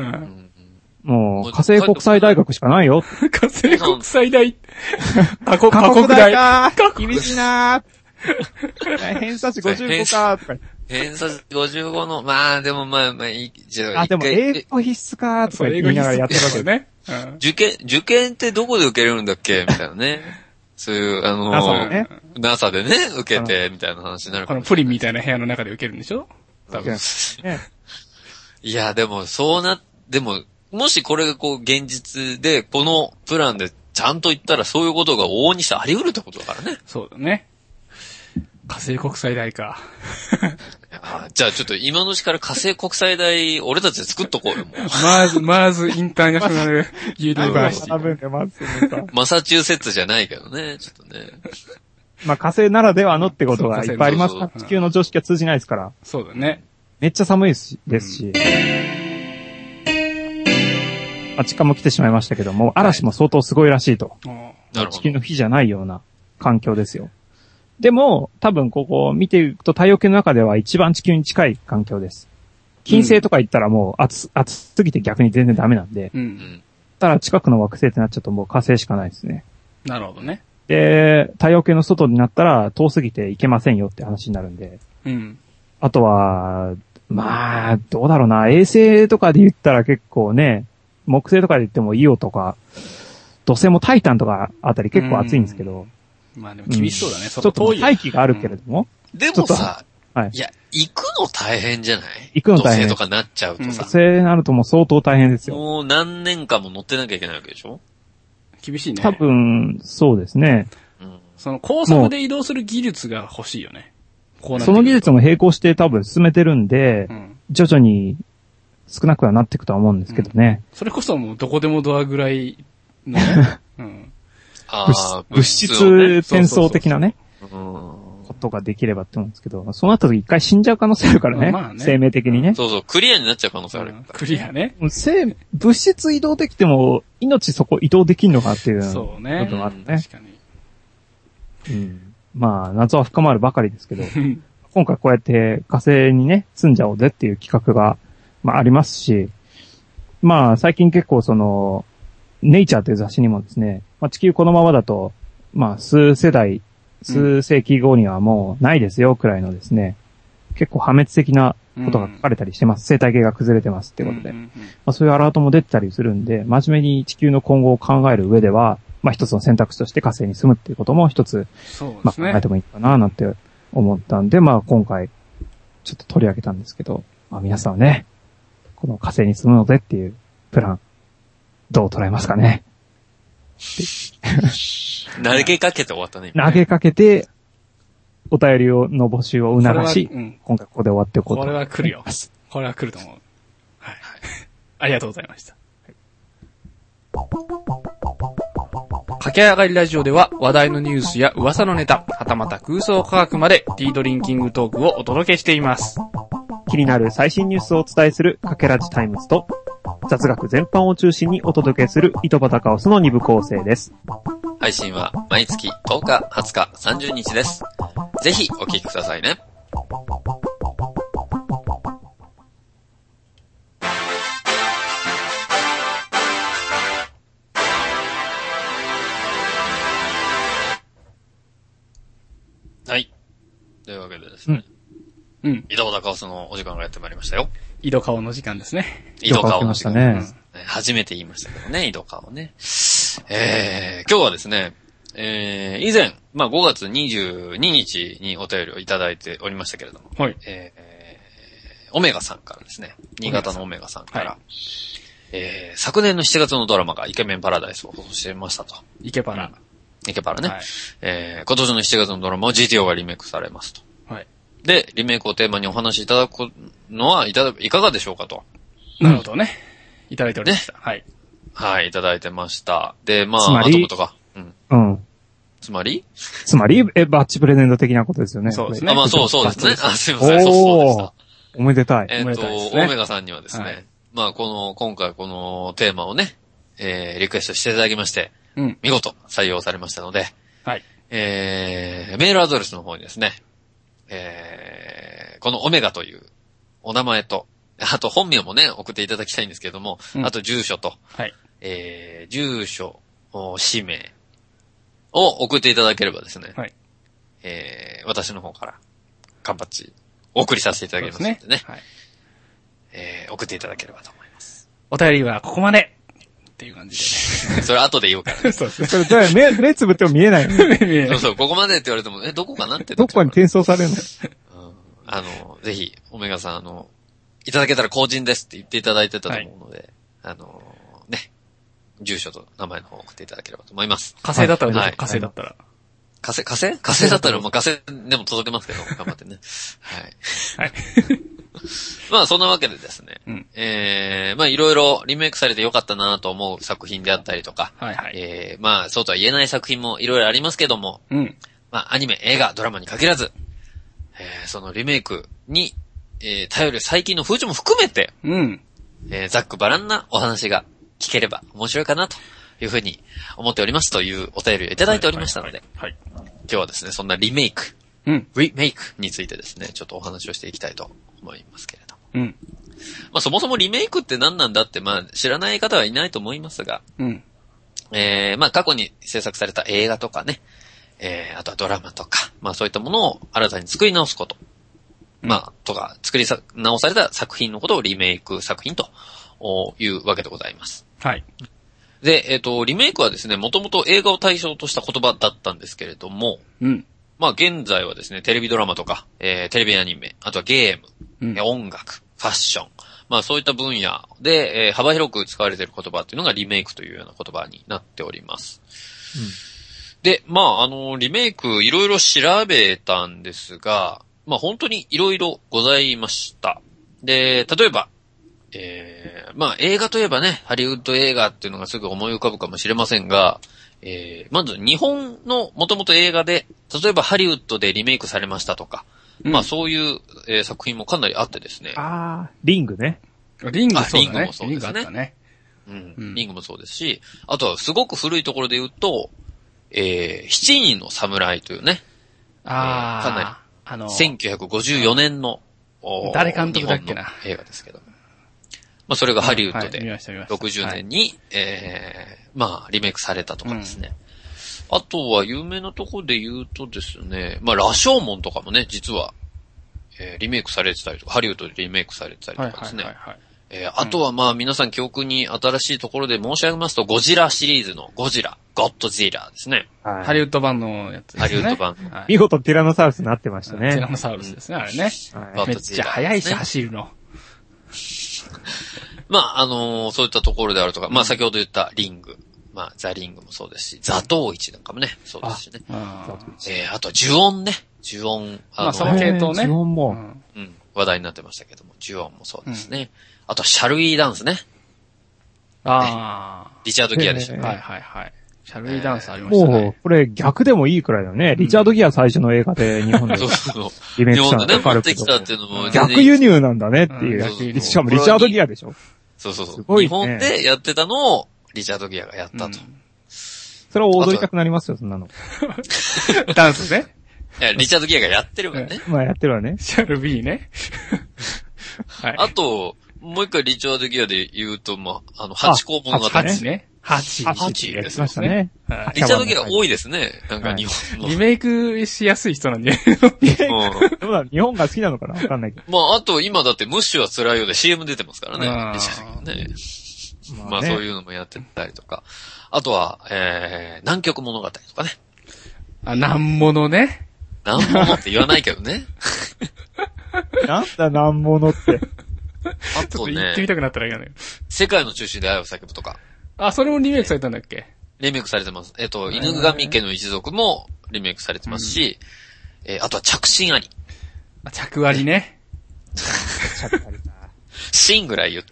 もう火星国際大学しかないよ。 火星国際大。 過酷大か。厳しいなー。偏差値ごじゅうごかーとか。 偏差値ごじゅうごの、まあでもまあまあいい、じゃあ。あ、でも英語必須かーとか言いながらやってるわけね。 受験、受験ってどこで受けれるんだっけみたいなね。そういう、あのー、 NASA でね。 NASA でね、受けて、みたいな話になるかもしれない。このプリンみたいな部屋の中で受けるんでしょ多分。 いや、でも、そうな、でも、もしこれがこう、現実で、このプランでちゃんと言ったら、そういうことが往々にしてあり得るってことだからね。 そうだね。火星国際大か。 じゃあちょっと今のうちから火星国際大、俺たちで作っとこうよ、もう。 まず、まず、インターナショナルユニバーシティ。マサチューセッツじゃないけどね、ちょっとね。 まあ火星ならではのってことがいっぱいありますから、地球の常識は通じないですから。 そうだね。 めっちゃ寒いですし。うん、あ、地下も来てしまいましたけども、嵐も相当すごいらしいと。はい、地球の火じゃないような環境ですよ。でも、多分ここ見ていくと太陽系の中では一番地球に近い環境です。金星とか行ったらもう暑、暑すぎて逆に全然ダメなんで。うん。ただ近くの惑星ってなっちゃうともう火星しかないですね。 なるほどね。 で、太陽系の外になったら遠すぎて行けませんよって話になるんで。 うん。 あとは、まあ、どうだろうな。衛星とかで言ったら結構ね、木星とかで言ってもイオとか、土星もタイタンとかあたり結構暑いんですけど。 まあでも厳しそうだね。うん、 ちょっと大気があるけれども。 うん、でもさ、はい、いや、行くの大変じゃない？ 行くの大変。 土星とかなっちゃうとさ。 土星になるともう相当大変ですよ。 もう何年間も乗ってなきゃいけないわけでしょ？ 厳しいね。 多分、そうですね。 うん、その高速で移動する技術が欲しいよね。 こうその技術も並行して多分進めてるんで、うん、徐々に少なくはなっていくとは思うんですけどね。 うん、それこそもうどこでもドアぐらいのね。うん、 あ物質転送的なね。ことができればって思うんですけど、そうなった時一回死んじゃう可能性あるからね。まあね、生命的にね、うん。 そうそう、クリアになっちゃう可能性ある、うん。 クリアね。 生、物質移動できても、命そこ移動できんのかっていう。そうね。ことがあるね。確かに。うん。まあ、謎は深まるばかりですけど、今回こうやって火星にね、住んじゃおうぜっていう企画が、まあありますし、まあ最近結構その、ネイチャーという雑誌にもですね、まあ、地球このままだと、まあ数世代、数世紀後にはもうないですよくらいのですね、結構破滅的なことが書かれたりしてます。生態系が崩れてますってことで。まあそういうアラートも出てたりするんで、真面目に地球の今後を考える上では、まあ一つの選択肢として火星に住むっていうことも一つ、まあ考えてもいいかななんて思ったんで、まあ今回ちょっと取り上げたんですけど、まあ皆さんはね、この火星に住むのでっていうプラン、どう捉えますかね。 投げかけて終わったね。 投げかけて、お便りをの募集を促し、うん、今回ここで終わっておこうと。 これは来るよ。これは来ると思う。はい。ありがとうございました。駆け上がりラジオでは話題のニュースや噂のネタ、はたまた空想科学までティードリンキングトークをお届けしています。 気になる最新ニュースをお伝えするかけらじタイムズと、雑学全般を中心にお届けする井戸端カオスのに部構成です。 配信は毎月とおか、はつか、さんじゅうにちです。ぜひお聞きくださいね。はい。というわけでですね。うん。うん。井戸端カオスのお時間がやってまいりましたよ。 井戸顔の時間ですね。 井戸顔の時間ね。 初めて言いましたけどね、井戸顔ね。えー、今日はですね、えー、以前、まあごがつにじゅうににちにお便りをいただいておりましたけれども、はい。えー、オメガさんからですね、新潟のオメガさんから、はい、えー、昨年のしちがつのドラマがイケメンパラダイスを放送していましたと。 イケパラ。 うん、イケパラね。はい、えー、今年のしちがつのドラマを ジーティーオー がリメイクされますと。はい。で、リメイクをテーマにお話しいただくのはいただ、いかがでしょうかと。 なるほどね。いただいておりました。ね、はい。 はい、いただいてました。で、まあ、あとことか。うん。 うん。 つまりつまり、え、バッチプレゼント的なことですよね。 そうですね。あ、まあ、そうそうですね。あ、すいません。そうそうでした。 おめでたい。 えっと、オメガさんにはですね、はい、まあ、この、今回このテーマをね、えー、リクエストしていただきまして、うん。見事採用されましたので、はい。えー、メールアドレスの方にですね、えー、このオメガというお名前と、あと本名もね、送っていただきたいんですけれども、うん、あと住所と、はい。えー、住所、氏名を送っていただければですね、はい。えー、私の方から、カンパッチ、お送りさせていただきますのでね。そうですね。はい。えー、送っていただければと思います。 お便りはここまでっていう感じで、ね。 それ後で言うから、ね。 そうです。それ、目、目つぶっても見えない、ね。 見えない。そうそう、ここまでって言われても、え、どこかなって。 どこかに転送されるの、うん、 あの、ぜひ、オメガさん、あの、いただけたら公人ですって言っていただいてたと思うので、はい、あの、ね、住所と名前の方を送っていただければと思います。 火星だったらどうぞ、はい、火星だったら。 火星火星火星だったら、まあ、火星でも届けますけど、頑張ってね。はい。はい。まあ、そんなわけでですね。うん、えー、まあ、いろいろリメイクされてよかったなと思う作品であったりとか、はいはい。えー、まあ、そうとは言えない作品もいろいろありますけども、うん。まあ、アニメ、映画、ドラマに限らず、えー、そのリメイクに、えー、頼る最近の風潮も含めて、うん。えー、ざっくばらんなお話が聞ければ面白いかなというふうに思っておりますというお便りをいただいておりましたので、はいはいはいはい、今日はですね、そんなリメイク、うん、リメイクについてですね、ちょっとお話をしていきたいと思いますけれども。うん。まあそもそもリメイクって何なんだって、まあ知らない方はいないと思いますが、うん。 えー、まあ過去に制作された映画とかね、えー、あとはドラマとか、まあそういったものを新たに作り直すこと。うん、まあ、とか、作りさ直された作品のことをリメイク作品というわけでございます。 はい。 で、えっ、ー、と、リメイクはですね、もともと映画を対象とした言葉だったんですけれども、 うん。 まあ現在はですね、テレビドラマとか、えー、テレビアニメ、あとはゲーム、うん、音楽、ファッション、まあそういった分野で、えー、幅広く使われている言葉っていうのがリメイクというような言葉になっております。うん、で、まああの、リメイクいろいろ調べたんですが、まあ本当にいろいろございました。で、例えば、えー、まあ映画といえばね、ハリウッド映画っていうのがすぐ思い浮かぶかもしれませんが、えー、まず日本のもともと映画で、例えばハリウッドでリメイクされましたとか、うん、まあそういう、えー、作品もかなりあってですね。 ああ、リングね。 リングそうだね。 リングもそうですね。リングあったね。うん。うん、リングもそうですし、あとはすごく古いところで言うと、えー、七人の侍というね。 ああ、 えー、かなり、あのー、せんきゅうひゃくごじゅうよねんの、 誰監督だっけな。 映画ですけど。まあそれがハリウッドでろくじゅうねんに、はい、えー、まあリメイクされたとかですね。うん、あとは有名なところで言うとですね、まあ羅生門とかもね、実は、えー、リメイクされてたりとか、ハリウッドでリメイクされてたりとかですね。はいはいはいはい、えー、あとはまあ皆さん記憶に新しいところで申し上げますと、ゴジラシリーズのゴジラ、ゴッドジラですね。 はい、ハリウッド版のやつですね。 ハリウッド版。 はい、見事ティラノサウルスになってましたね。 ティラノサウルスですね、あれね。はい、めっちゃ速いし、走るの。 まあ、あのー、そういったところであるとか、まあ先ほど言ったリング、まあザリングもそうですし、ザトウイチなんかもね、そうですしね。あ, えー、あと呪音ね。呪音。 あの、まあその系統ね。 呪音も、 うん。話題になってましたけども、呪音もそうですね。うん、あと、シャルウィーダンスね。 ああ、 ね。リチャード・ギアでしたね。 はいはいはい。シャルウィーダンスありましたね。 もう、これ逆でもいいくらいだよね。リチャード・ギア最初の映画で日本で。そうそう。リメイクしたの日本でね、持ってきたっていうのも。 逆輸入なんだねっていう。しかもリチャード・ギアでしょ。 そうそうそう。すごいね、日本でやってたのを、リチャード・ギアがやったと。うん、 それは踊りたくなりますよ、そんなの。 ダンスね。 いや、リチャード・ギアがやってるからね。 まあやってるわね。 シャルビーね。 はい。あと、もう一回リチャード・ギアで言うと、まあ、あの、八甲物語。 八ね。八。 八ですね。 リチャード・ギア多いですね。なんか日本の。 リメイクしやすい人なんで。うん。 どうだ、日本が好きなのかなわかんないけど。 まあ、あと今だってムッシュは辛いようで シーエム 出てますからね。リチャード・ギアね。まあ、ね、まあそういうのもやってたりとか。あとは、えー、南極物語とかね。 あ、南物ね。 南物って言わないけどね。 なんだ南物って。 あとね。 言ってみたくなったらいいかね。 世界の中心で愛を叫ぶとか。 あ、それもリメイクされたんだっけ？ リメイクされてます。えっと、犬神家の一族もリメイクされてますし、うん、えー、あとは着信あり。 あ、着ありね。 着ありか。 信ぐらい言って。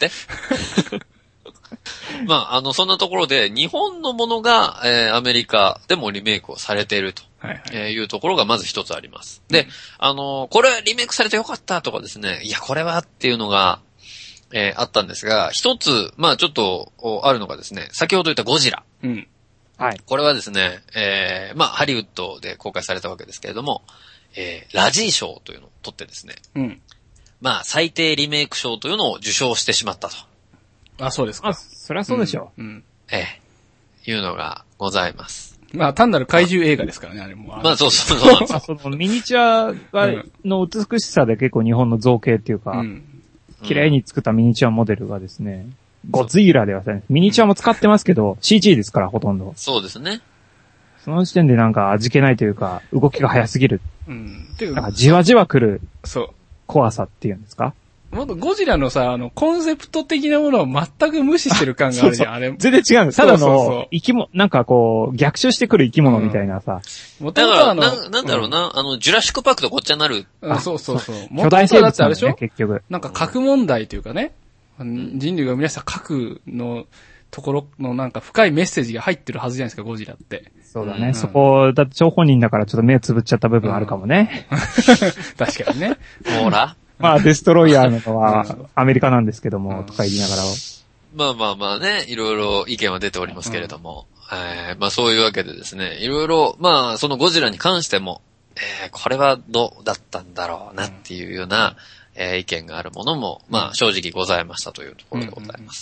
まあ、あの、そんなところで、日本のものが、えー、アメリカでもリメイクをされていると、はいはいえー、いうところがまず一つあります。で、うん、あの、これリメイクされてよかったとかですね、いや、これはっていうのが、えー、あったんですが、一つ、まあちょっと、あるのがですね、先ほど言ったゴジラ。 うん。 はい。これはですね、えー、まあハリウッドで公開されたわけですけれども、えー、ラジー賞というのを取ってですね、 うん。 まあ最低リメイク賞というのを受賞してしまったと。 あ、そうですか。 あ、そりゃそうでしょう。 うん。うん、 ええー、いうのがございます。 まあ単なる怪獣映画ですからね、あれも。 まあそうそうそう。 まあそのミニチュアの美しさで結構日本の造形っていうか、うん綺麗に作ったミニチュアモデルがですね、ゴジラではね、ミニチュアも使ってますけど、シージー ですから、ほとんど。 そうですね。 その時点でなんか味気ないというか、動きが早すぎる。 うん。 ていうか、じわじわ来る。 そう。 怖さっていうんですかもっとゴジラのさ、あの、コンセプト的なものを全く無視してる感があるじゃん、あれ。 全然違うんです。ただの、生き物、なんかこう、逆襲してくる生き物みたいなさ。 うん、だから、な、なんだろうな、うん、あの、ジュラシックパークとごっちゃになる。 あ、そうそうそう。 巨大生物だでしょ結局。 なんか核問題というかね、人類が生み出した核のところのなんか深いメッセージが入ってるはずじゃないですか、ゴジラって。 そうだね。うん、そこ、だって張本人だからちょっと目つぶっちゃった部分あるかもね。 うん、確かにね。 ほら。 まあ、デストロイヤーのはアメリカなんですけども、うん、とか言いながら。 まあまあまあね、いろいろ意見は出ておりますけれども、うんえー、まあそういうわけでですね、いろいろ、まあそのゴジラに関しても、えー、これはどうだったんだろうなっていうような、うんえー、意見があるものも、まあ正直ございましたというところでございます。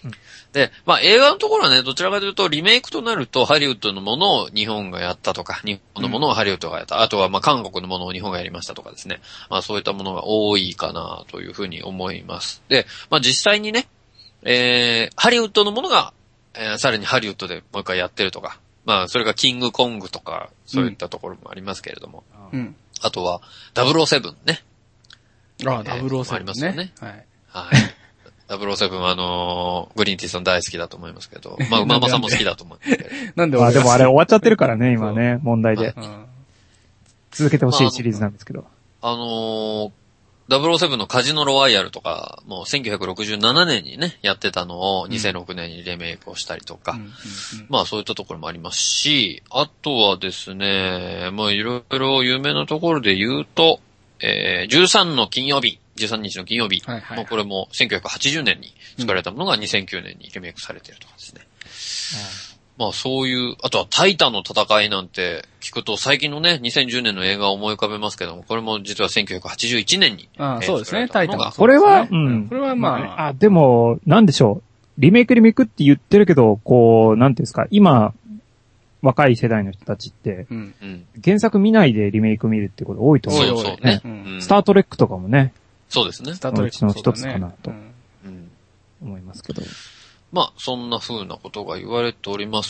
で、まあ映画のところはね、どちらかというとリメイクとなるとハリウッドのものを日本がやったとか、日本のものをハリウッドがやった、うん、あとはまあ韓国のものを日本がやりましたとかですね。まあそういったものが多いかなというふうに思います。で、まあ実際にね、えー、ハリウッドのものが、えー、さらにハリウッドでもう一回やってるとか、まあそれがキングコングとか、そういったところもありますけれども。うん。あとは、ダブルオーセブンね。 ああ、ダブルオーセブン、ね。ありますよね。はい。はい。ダブルオーセブンはあのー、グリーンティーさん大好きだと思いますけど、まあ、馬場さんも好きだと思うんですけど。 なんでまあでもあれ終わっちゃってるからね、今ね、問題で。うん、続けてほしいシリーズなんですけど。 まあ、あのー、ダブルオーセブンのカジノロワイヤルとか、もうせんきゅうひゃくろくじゅうななねんにね、やってたのをにせんろくねんにリメイクをしたりとか、うん、まあそういったところもありますし、あとはですね、まあいろいろ有名なところで言うと、えー、じゅうさんの金曜日、じゅうさんにちの金曜日、はいはいはい、もうこれもせんきゅうひゃくはちじゅうねんに作られたものがにせんきゅうねんにリメイクされているとかですね。うん、まあそういう、あとはタイタンの戦いなんて聞くと最近のね、にせんじゅうねんの映画を思い浮かべますけども、これも実はせんきゅうひゃくはちじゅういちねんに。 ああ、そうですね、タイタンが。 これは、うん。これはまあ、まあ、あ、でも、なんでしょう。リメイクリメイクって言ってるけど、こう、なんていうんですか、今、若い世代の人たちって、うんうん、原作見ないでリメイク見るってこと多いと思うんですよね。うん、スタートレックとかもね。 そうですね。 スタートレックの一つかなと、うん、思いますけど。 まあ、そんな風なことが言われております。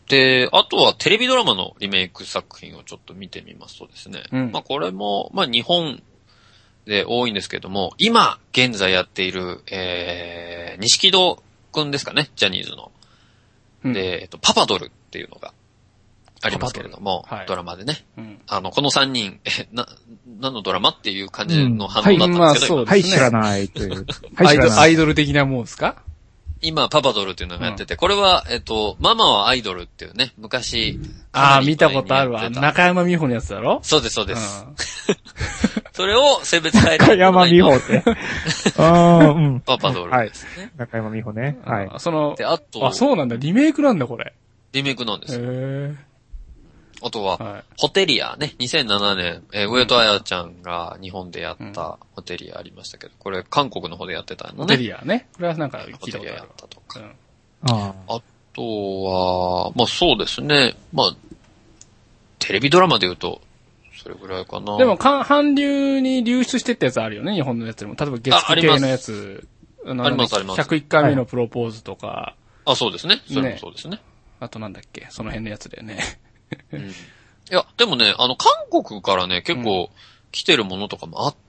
で、あとはテレビドラマのリメイク作品をちょっと見てみますとですね。うん、まあ、これも、まあ、日本で多いんですけども、今、現在やっている、えー、錦戸くんですかね、ジャニーズの。うん、で、えっと、パパドルっていうのがありますけれども、はい、ドラマでね、うん。あの、このさんにん、え、な、何のドラマっていう感じの反応だったんですけど、 うん、はい、まあ、そうですね、はい、知らないという。 はい、知らない。アイドル的なもんですか？ 今、パパドルっていうのがやってて、うん、これは、えっと、ママはアイドルっていうね、昔。 ああ、見たことあるわ。中山美穂のやつだろ？ そうです、そうです。うん、それを性別変えた。 中山美穂って。ああ、うん。 パパドルですね。はい、 中山美穂ね。はい。 その、で、あと。あ、そうなんだ。リメイクなんだ、これ。 リメイクなんですよ。へー。あとは、はい、ホテリアね、にせんななねん、えー、上戸彩ちゃんが日本でやったホテリアありましたけど、これ韓国の方でやってたのね。 ホテリアね。これはなんか聞いたことある。ホテリアやったとか。うん、 あ, あとは、まあそうですね。まあ、テレビドラマで言うと、それぐらいかな。 でも、韓流に流出してったやつあるよね、日本のやつでも。例えば月9系のやつ。 あ, あります、あります。 ひゃくいっかいめのプロポーズとか。はい、 あ、そうですね。それもそうですね。ね、 あとなんだっけ、その辺のやつだよね。 うん、いや、でもね、あの、韓国からね、結構来てるものとかもあって、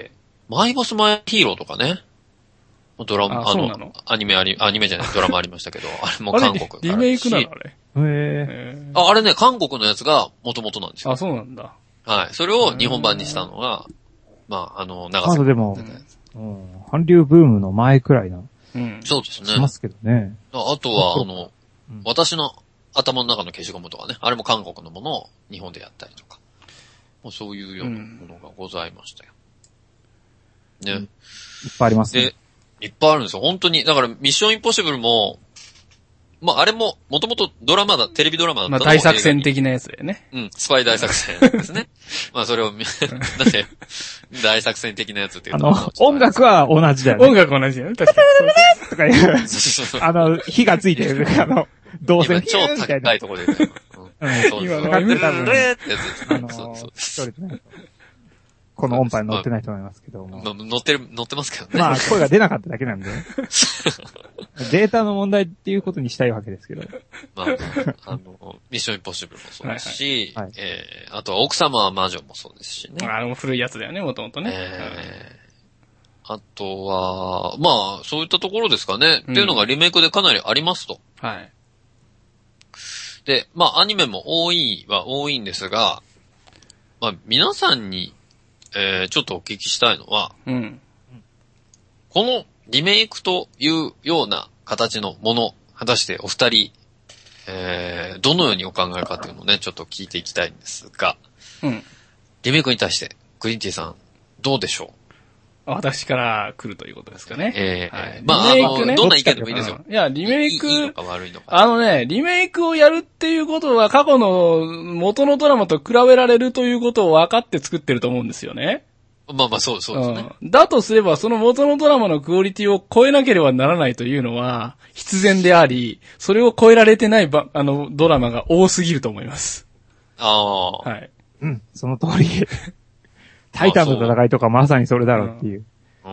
うん、マイボスマイヒーローとかね。ドラマ、あ, あの、のアニメあり、アニメじゃない、ドラマありましたけど、あれも韓国から。 リメイクなのあれ。 へー。あ、あれね、韓国のやつが元々なんですよ。 あ、そうなんだ。 はい。それを日本版にしたのが、まあ、あの、長瀬でも、うん、韓流ブームの前くらいな。 うん。そうですね。 しますけどね。 あ, あとは、あの、うん、私の頭の中の消しゴムとかね、あれも韓国のものを日本でやったりとか、もうそういうようなものがございましたよ。ね、うん。いっぱいありますね。 で、いっぱいあるんですよ。本当に。だから、ミッションインポッシブルも、まあ、あれも、もともとドラマだ、テレビドラマだったの。 まあ、大作戦的なやつだよね。 うん、スパイ大作戦ですね。まあ、それを、なんで、大作戦的なやつっていうと。 あの、音楽は同じだよね。 音楽同じだよね。確かに。 とかいう、あの、火がついてる、あの、動線。 超高いところで言う。うん、そう今のかって多分、 レーってやつですね。 あの、そうそう一人でこの音波に乗ってないと思いますけども。 乗ってる、乗ってますけどね。 まあ、声が出なかっただけなんで。データの問題っていうことにしたいわけですけど。 まあ、あの、ミッションインポッシブルもそうですし、はいはい、えー、あとは奥様は魔女もそうですしね。 あれも古いやつだよね、もともとね。 えー、あとは、まあ、そういったところですかね。うん、っていうのがリメイクでかなりありますと。 はい。 で、まあ、アニメも多いは多いんですが、まあ、皆さんに、えー、ちょっとお聞きしたいのは、うん、このリメイクというような形のもの、果たしてお二人、えー、どのようにお考えかっていうのをね、ちょっと聞いていきたいんですが、うん、リメイクに対して、グリーンティーさん、どうでしょう？ 私から来るということですかね。 ええー、はい。まあ、リメイクね、あの、どんな意見でもいいですよ。 いや、リメイク、 いいのか悪いのか。 あのね、リメイクをやるっていうことは過去の元のドラマと比べられるということを分かって作ってると思うんですよね。 まあまあそう、そうですね、 うん。だとすれば、その元のドラマのクオリティを超えなければならないというのは、必然であり、それを超えられてないば、あの、ドラマが多すぎると思います。 ああ。 はい。うん、その通り。タイタンの戦いとかまさにそれだろうっていう。うん、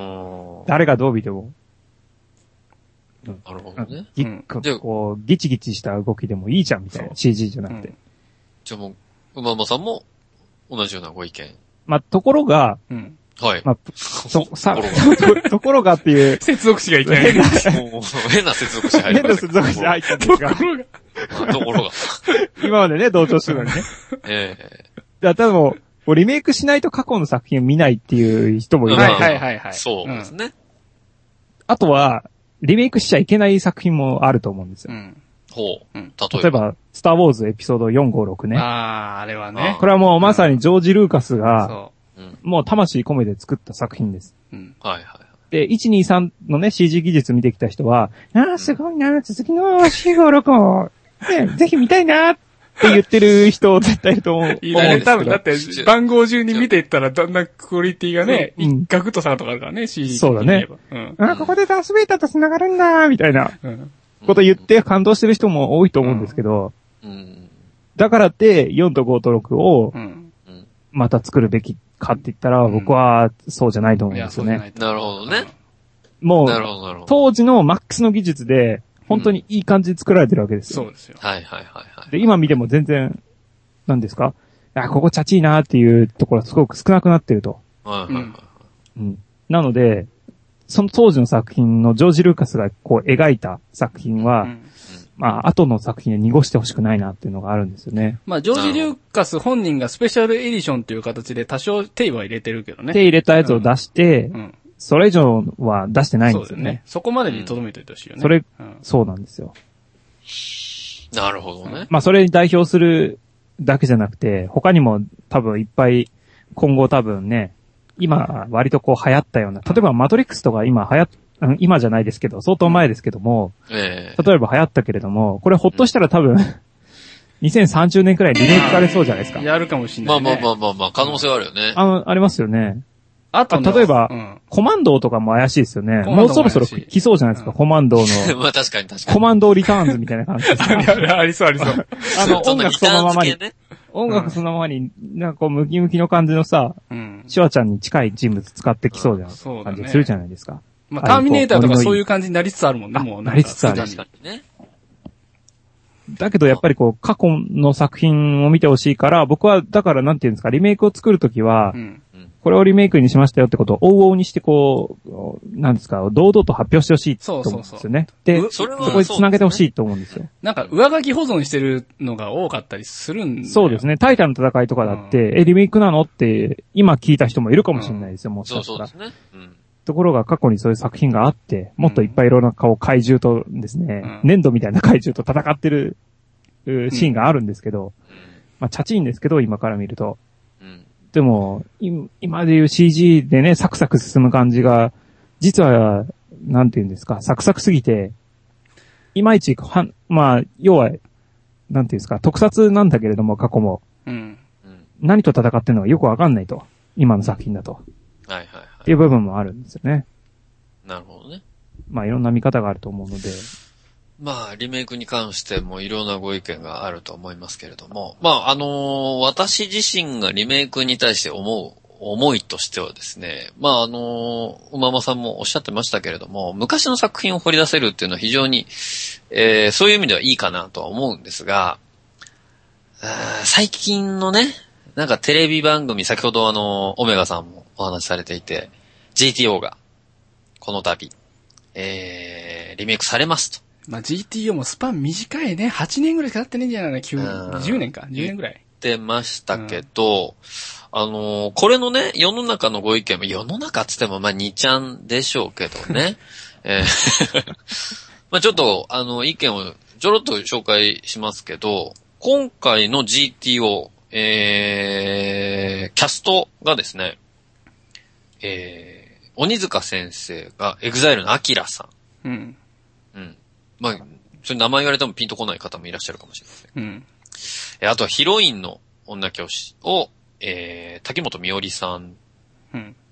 誰がどう見ても。 なるほどね。 ぎ、こう、ギチギチした動きでもいいじゃんみたいな。シージー じゃなくて。うん、 じゃあもう、馬場さんも同じようなご意見。 まあ、ところが、うん、はい。まあ、と、さ、ところがっていう。 接続詞がいけない。 変な、変な接続詞入る。変な接続詞入ったんですが。 ところが。まあ、ところが。 今までね、同調してたのにね。ええー。だから多分、リメイクしないと過去の作品を見ないっていう人もいる。 はいはいはいはい。 そうですね。うん、 あとは、リメイクしちゃいけない作品もあると思うんですよ。うん。 ほう。うん、例えば。 例えば、スターウォーズエピソードよん、ご、ろくね。 ああ、あれはね。 これはもうまさにジョージ・ルーカスが、そうもう魂込めて作った作品です。 うん。はいはい。 で、いち、に、さんのね、シージー 技術見てきた人は、ああ、すごいな、続きのよん、ご、ろくを、ね、ぜひ見たいなって言ってる人絶対いると思う。 いいね、多分だって、番号順に見ていったらだんだんクオリティがね、うん、ガクッと下がるとかあるからね、シージーそうだね。うん。あ、ここでダースベイターと繋がるんだみたいな、こと言って感動してる人も多いと思うんですけど、うんうん、だからって、よんとごとろくを、また作るべきかって言ったら、僕はそうじゃないと思うんですよね。 なるほどね。 もう、当時のマックスの技術で、本当にいい感じで作られてるわけですよ。 そうですよ。 はいはいはいはい。 で、今見ても全然、何ですか？あ、ここチャチいなっていうところがすごく少なくなってると。はいはいはい。うん。なので、その当時の作品のジョージ・ルーカスがこう描いた作品は、うん、まあ、後の作品で濁してほしくないなっていうのがあるんですよね。 まあ、ジョージ・ルーカス本人がスペシャルエディションという形で多少手は入れてるけどね。 手入れたやつを出して、うんうん、それ以上は出してないんですよね。そうですね。 そこまでに留めておいてほしいよね。 それ、うん、そうなんですよ。 なるほどね。 まあ、それに代表するだけじゃなくて、他にも多分いっぱい、今後多分ね、今割とこう流行ったような、例えばマトリックスとか今流行っ今じゃないですけど、相当前ですけども、えー、例えば流行ったけれども、これほっとしたら多分、にせんさんじゅうねんくらいリメイクされそうじゃないですか。 やるかもしれない、ね。 まあまあまあまあまあ、可能性はあるよね。 あの、ありますよね。あと、例えば、うん、コマンドとかも怪しいですよね。もうそろそろ来そうじゃないですか、うん、コマンドの。 まあ確かに確かに。 コマンドリターンズみたいな感じです、ね。 ありそうありそう。 あの、音楽そのままに、ね、音楽そのままに、なんかこう、ムキムキの感じのさ、うん、シュワちゃんに近い人物使ってきそうじゃん、感じするじゃないですか。 まあ、ターミネーターとかそういう感じになりつつあるもんね、もう。 なりつつある。 確かにね。 だけどやっぱりこう、過去の作品を見てほしいから、僕は、だからなんていうんですか、リメイクを作るときは、うん、これをリメイクにしましたよってことを往々にしてこう、なんですか、堂々と発表してほしいと思うんですよね。そうそうそうで、そ, そこに繋げてほしいと思うんですよ。 なんか、上書き保存してるのが多かったりするんだよ。 そうですね。タイタンの戦いとかだって、うん、え、リメイクなのって、今聞いた人もいるかもしれないですよ、うん、もしかしたら。そうそうですね。うんところが過去にそういう作品があって、もっといっぱいいろんな顔、怪獣とですね、うん、粘土みたいな怪獣と戦ってるシーンがあるんですけど、うん、まあ、チャチいんですけど、今から見ると。うん、でも、今でいう シージー でね、サクサク進む感じが、実は、なんていうんですか、サクサクすぎて、いまいち、はまあ、要は、なんていうんですか、特撮なんだけれども、過去も。うん、何と戦ってるのかよくわかんないと。今の作品だと。 はいはいはい。 っていう部分もあるんですよね。 なるほどね。 まあいろんな見方があると思うので。 まあリメイクに関してもいろんなご意見があると思いますけれども。まああのー、私自身がリメイクに対して思う思いとしてはですね。まああのー、馬間さんもおっしゃってましたけれども、昔の作品を掘り出せるっていうのは非常に、えー、そういう意味ではいいかなとは思うんですが、最近のね、なんかテレビ番組、先ほどあの、オメガさんもお話しされていて、ジーティーオー が、この度、えー、リメイクされますと。 まあ、ジーティーオー もスパン短いね。はちねんぐらいかかってねえんじゃないの ?きゅう、じゅうねんか。じゅうねんぐらい。 言ってましたけど、うん、あのー、これのね、世の中のご意見も、世の中っつってもまあにちゃんでしょうけどね。えー、まあちょっと、あの、意見をちょろっと紹介しますけど、今回の ジーティーオー、えー、キャストがですね、えー、鬼塚先生がエグザイルのアキラさん。うん。うん。まあ、それ名前言われてもピンとこない方もいらっしゃるかもしれません。うん。えー、あとはヒロインの女教師を、えー、滝本美織さん。うん。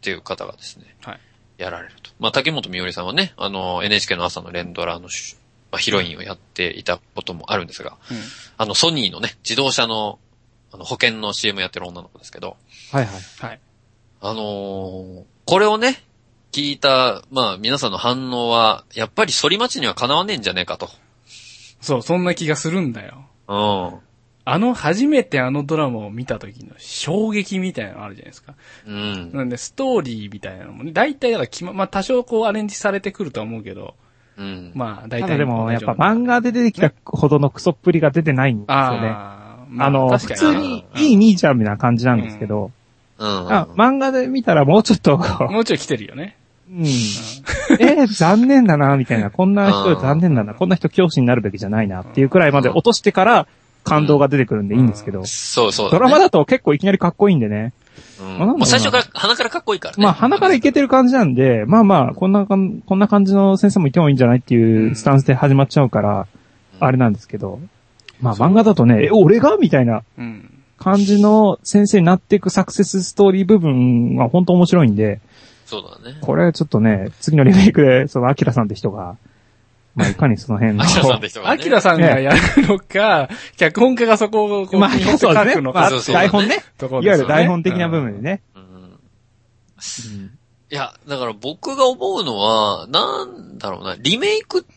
っていう方がですね、 はい。 やられると。まあ、竹本美織さんはね、あの、エヌエイチケー の朝の連ドラの、まあ、ヒロインをやっていたこともあるんですが、うん、あの、ソニーのね、自動車の、あの、保険の シーエム やってる女の子ですけど、 はいはい。はい。 あのー、これをね、聞いた、まあ、皆さんの反応は、やっぱり反町にはかなわねえんじゃねえかと。 そう、そんな気がするんだよ。 うん。 あの、初めてあのドラマを見た時の衝撃みたいなのあるじゃないですか。 うん。 なんで、ストーリーみたいなのもね、大体だから決ま、まあ、多少こうアレンジされてくるとは思うけど、 うん。 まあ、大体。 ただでも、やっぱ漫画で出てきたほどのクソっぷりが出てないんですよね。あ,、まあ、あの、普通にいい兄ちゃんみたいな感じなんですけど、 うん。 あ漫画で見たらもうちょっと、 もうちょい来てるよね。 うん。えー、残念だな、みたいな。こんな人残念だな。こんな人教師になるべきじゃないな、っていうくらいまで落としてから、感動が出てくるんでいいんですけど。うん、 そうそう、ね。 ドラマだと結構いきなりかっこいいんでね。 うん、もう最初から、鼻からかっこいいからね。 まあ鼻からいけてる感じなんで、まあまあ、こんなかん、こんな感じの先生もいてもいいんじゃないっていうスタンスで始まっちゃうから、あれなんですけど。まあ漫画だとね、え、俺がみたいな感じの先生になっていくサクセスストーリー部分が本当面白いんで。 そうだね。 これちょっとね、次のリメイクで、そのアキラさんって人が、まあ、いかにその辺の。 アキラさんって人が、ね。 アキラさんがやるのか、ね、脚本家がそこをこう、 まあ、そうですね。まあ、台本ね。 いわゆる台本的な部分でね。 うんうんうん、いや、だから僕が思うのは、なんだろうな、リメイクって、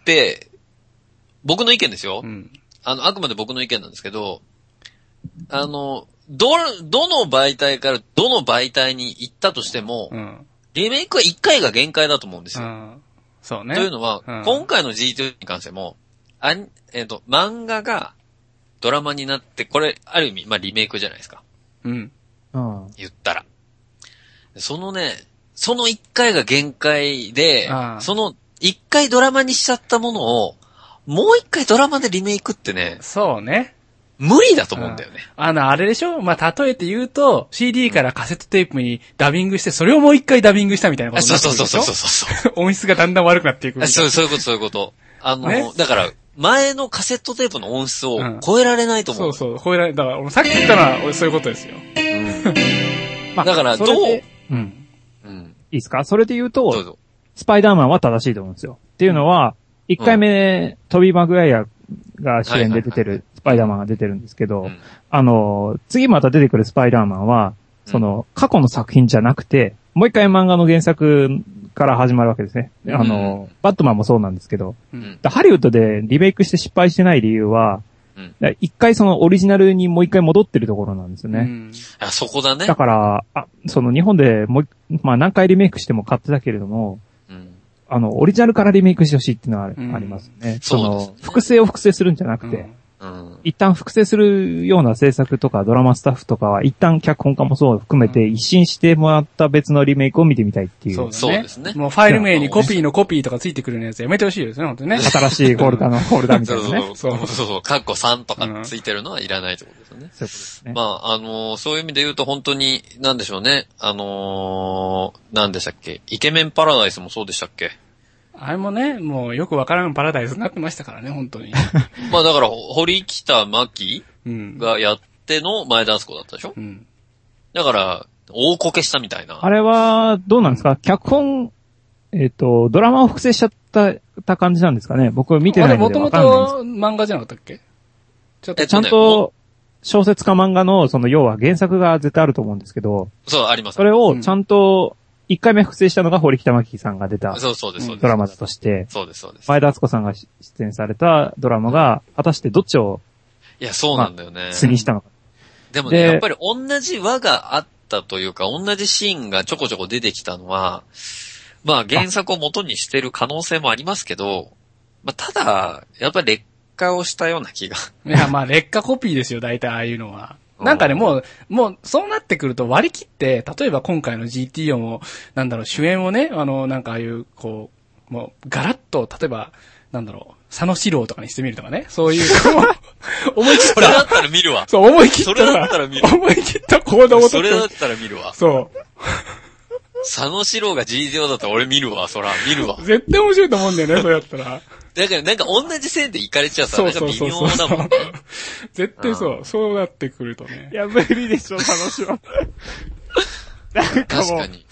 僕の意見ですよ。うん、あの、あくまで僕の意見なんですけど、あの、ど、どの媒体からどの媒体に行ったとしても、うん、リメイクはいっかいが限界だと思うんですよ。うんそうね。 というのは、うん、今回の ジーツー に関しても、あえっと、漫画がドラマになって、これ、ある意味、まあ、リメイクじゃないですか。 うん。 言ったら。そのね、そのいっかいが限界で、そのいっかいドラマにしちゃったものを、もういっかいドラマでリメイクってね。 そうね。 無理だと思うんだよね。 あの、あれでしょまあ、例えて言うと、シーディー からカセットテープにダビングして、それをもう一回ダビングしたみたいなことになってくるでしょ。 そうそうそうそうそう。 音質がだんだん悪くなっていく。 そう、そういうこと、そういうこと。あの、ね、だから、前のカセットテープの音質を超えられないと思う。 うん、そうそう、超えられ、だから、さっき言ったのは、俺そういうことですよ。うん。 まあ、だから、どううん。うん。いいですかそれで言うと、どうぞ。スパイダーマンは正しいと思うんですよ。っていうのは、一、うん、回目、うん、トビー・マグワイアが主演で出てる、スパイダーマンが出てるんですけど、うん、あの、次また出てくるスパイダーマンは、その、過去の作品じゃなくて、もう一回漫画の原作から始まるわけですね。あの、うん、バットマンもそうなんですけど、うん、ハリウッドでリメイクして失敗してない理由は、一、うん、回そのオリジナルにもう一回戻ってるところなんですよね。うん、 あそこだね。 だから、あ、その日本でもう、まあ何回リメイクしても買ってたけれども、あの、オリジナルからリメイクしてほしいっていうのはありますね。うん、その、ね、複製を複製するんじゃなくて、うん、一旦複製するような制作とかドラマスタッフとかは一旦脚本家もそう含めて一新してもらった別のリメイクを見てみたいっていう。 そうですね。もうファイル名にコピーのコピーとかついてくるやつやめてほしいですね、本当にね。 新しいフォルダのフォルダみたいなね。 そうそうそう。カッコさんとかついてるのはいらないってことですよね。そういうことですね。まあ、あのー、そういう意味で言うと本当に、なんでしょうね。あのー、なんでしたっけ。イケメンパラダイスもそうでしたっけ。 あれもね、もうよくわからんパラダイスになってましたからね、本当に。 まあだから、堀北真希がやっての前田敦子だったでしょ、うん、だから、大こけしたみたいな。 あれは、どうなんですか、うん、脚本、えっ、ー、と、ドラマを複製しちゃった、た感じなんですかね僕見てないのでわかんないんです。 もともと漫画じゃなかったっけちょっと、ちゃんと、小説か漫画の、その、要は原作が絶対あると思うんですけど。 そう、あります。 それをちゃんと、一回目複製したのが堀北真希さんが出たそうそうですドラマだとして、 そうですそうです。 前田敦子さんが出演されたドラマが果たしてどっちをいやそうなんだよね。 まあ、次したのか。 でもねやっぱり同じ輪があったというか同じシーンがちょこちょこ出てきたのはまあ原作を元にしてる可能性もありますけど、まあただやっぱり劣化をしたような気が。 いやまあ劣化コピーですよ大体ああいうのは。なんかね、もう、もう、そうなってくると割り切って、例えば今回の ジーティーオー も、なんだろう、主演をね、あの、なんかああいう、こう、もう、ガラッと、例えば、なんだろう、佐野史郎とかにしてみるとかね、そういう、 思い切った。それだったら見るわ。 そう、思い切った。 それだったら見るわ。 思い切った行動をとって。 それだったら見るわ。 そう。 佐野史郎が ジーティーオー だったら俺見るわ、そら、見るわ。 絶対面白いと思うんだよね、そうやったら。 だからなんか同じ線で行かれちゃうさ、なんか微妙だもんね。 絶対そう、そうなってくるとね。 いや、無理でしょ、楽しは。なんかもう。確かに。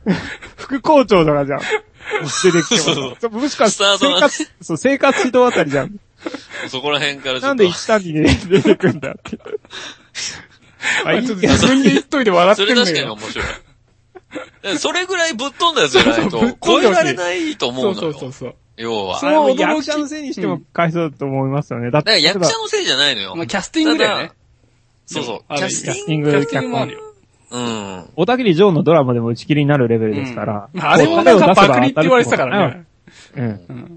副校長とかじゃん。出てきても。そうもしかして生活、そう、生活指導あたりじゃん。 そこら辺からちょっと。 なんで一単にね、出てくんだって。 あ、ちょっと自分で言っといて笑ってんのよ。 それ確かに面白い。それぐらいぶっ飛んだやつじゃないと、超えられないと思うのよ。 そうそうそう。 要は。 それも役者のせいにしても返そうだと思いますよね。だって。 だから役者のせいじゃないのよ。 まあ、キャスティングだよね。 そうそう。 キャスティング、キャスティングもあるよ。 うん。 小田切城のドラマでも打ち切りになるレベルですから。 まあ、あれもなんかパクリって言われてたからね。 うん。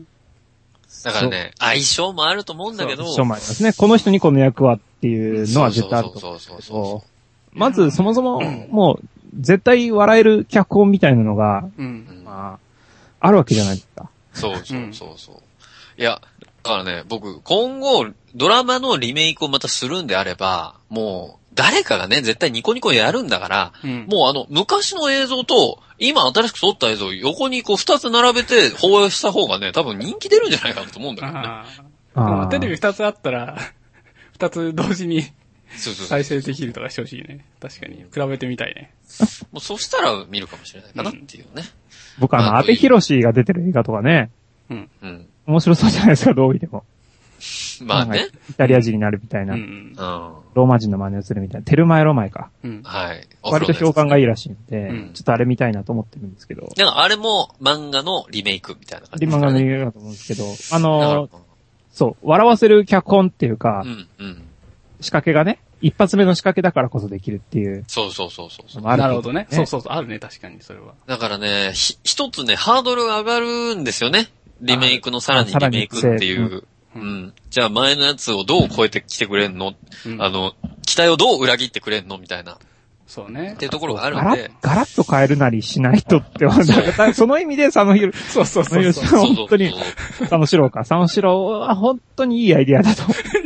だからね、相性もあると思うんだけど。 相性もありますね。この人にこの役はっていうのは絶対あると思う。そうそうそう。まず、そもそも、もう、絶対笑える脚本みたいなのが、まあ、あるわけじゃないですか。 そうそうそうそう。いや、だからね、僕、今後、ドラマのリメイクをまたするんであれば、もう、誰かがね、絶対ニコニコやるんだから、うん、もうあの、昔の映像と、今新しく撮った映像を横にこう二つ並べて放映した方がね、多分人気出るんじゃないかなと思うんだけどね。 ああテレビ二つあったら、二つ同時に再生できるとかしてほしいね。確かに。比べてみたいね。 もうそしたら見るかもしれないかなっていうね。うん、 僕あの、阿部寛が出てる映画とかね。うん。うん。面白そうじゃないですか、どう見ても。 まあね。 イタリア人になるみたいな。うん。ローマ人の真似をするみたいな。テルマエロマエか。うん。はい。割と評判がいいらしいんで、うん、ちょっとあれ見たいなと思ってるんですけど。 なんかあれも漫画のリメイクみたいな感じですかね。漫画のリメイクだと思うんですけど、あのー、そう、笑わせる脚本っていうか、うん、うん。仕掛けがね、一発目の仕掛けだからこそできるっていう。 そうそうそうそう。 なるほどね。そうそうそう。あるね、確かにそれは。 だからね、ひ、一つね、ハードルが上がるんですよね。リメイクのさらにリメイクっていう。うん。じゃあ前のやつをどう超えてきてくれんの、うん、あの、期待をどう裏切ってくれんのみたいな。 そうね。 っていうところがあるんで。 ガラッと変えるなりしないとって思う。その意味で佐野ひろ、 そうそうそうそう。 本当に、佐野史郎か。佐野史郎は本当にいいアイディアだと。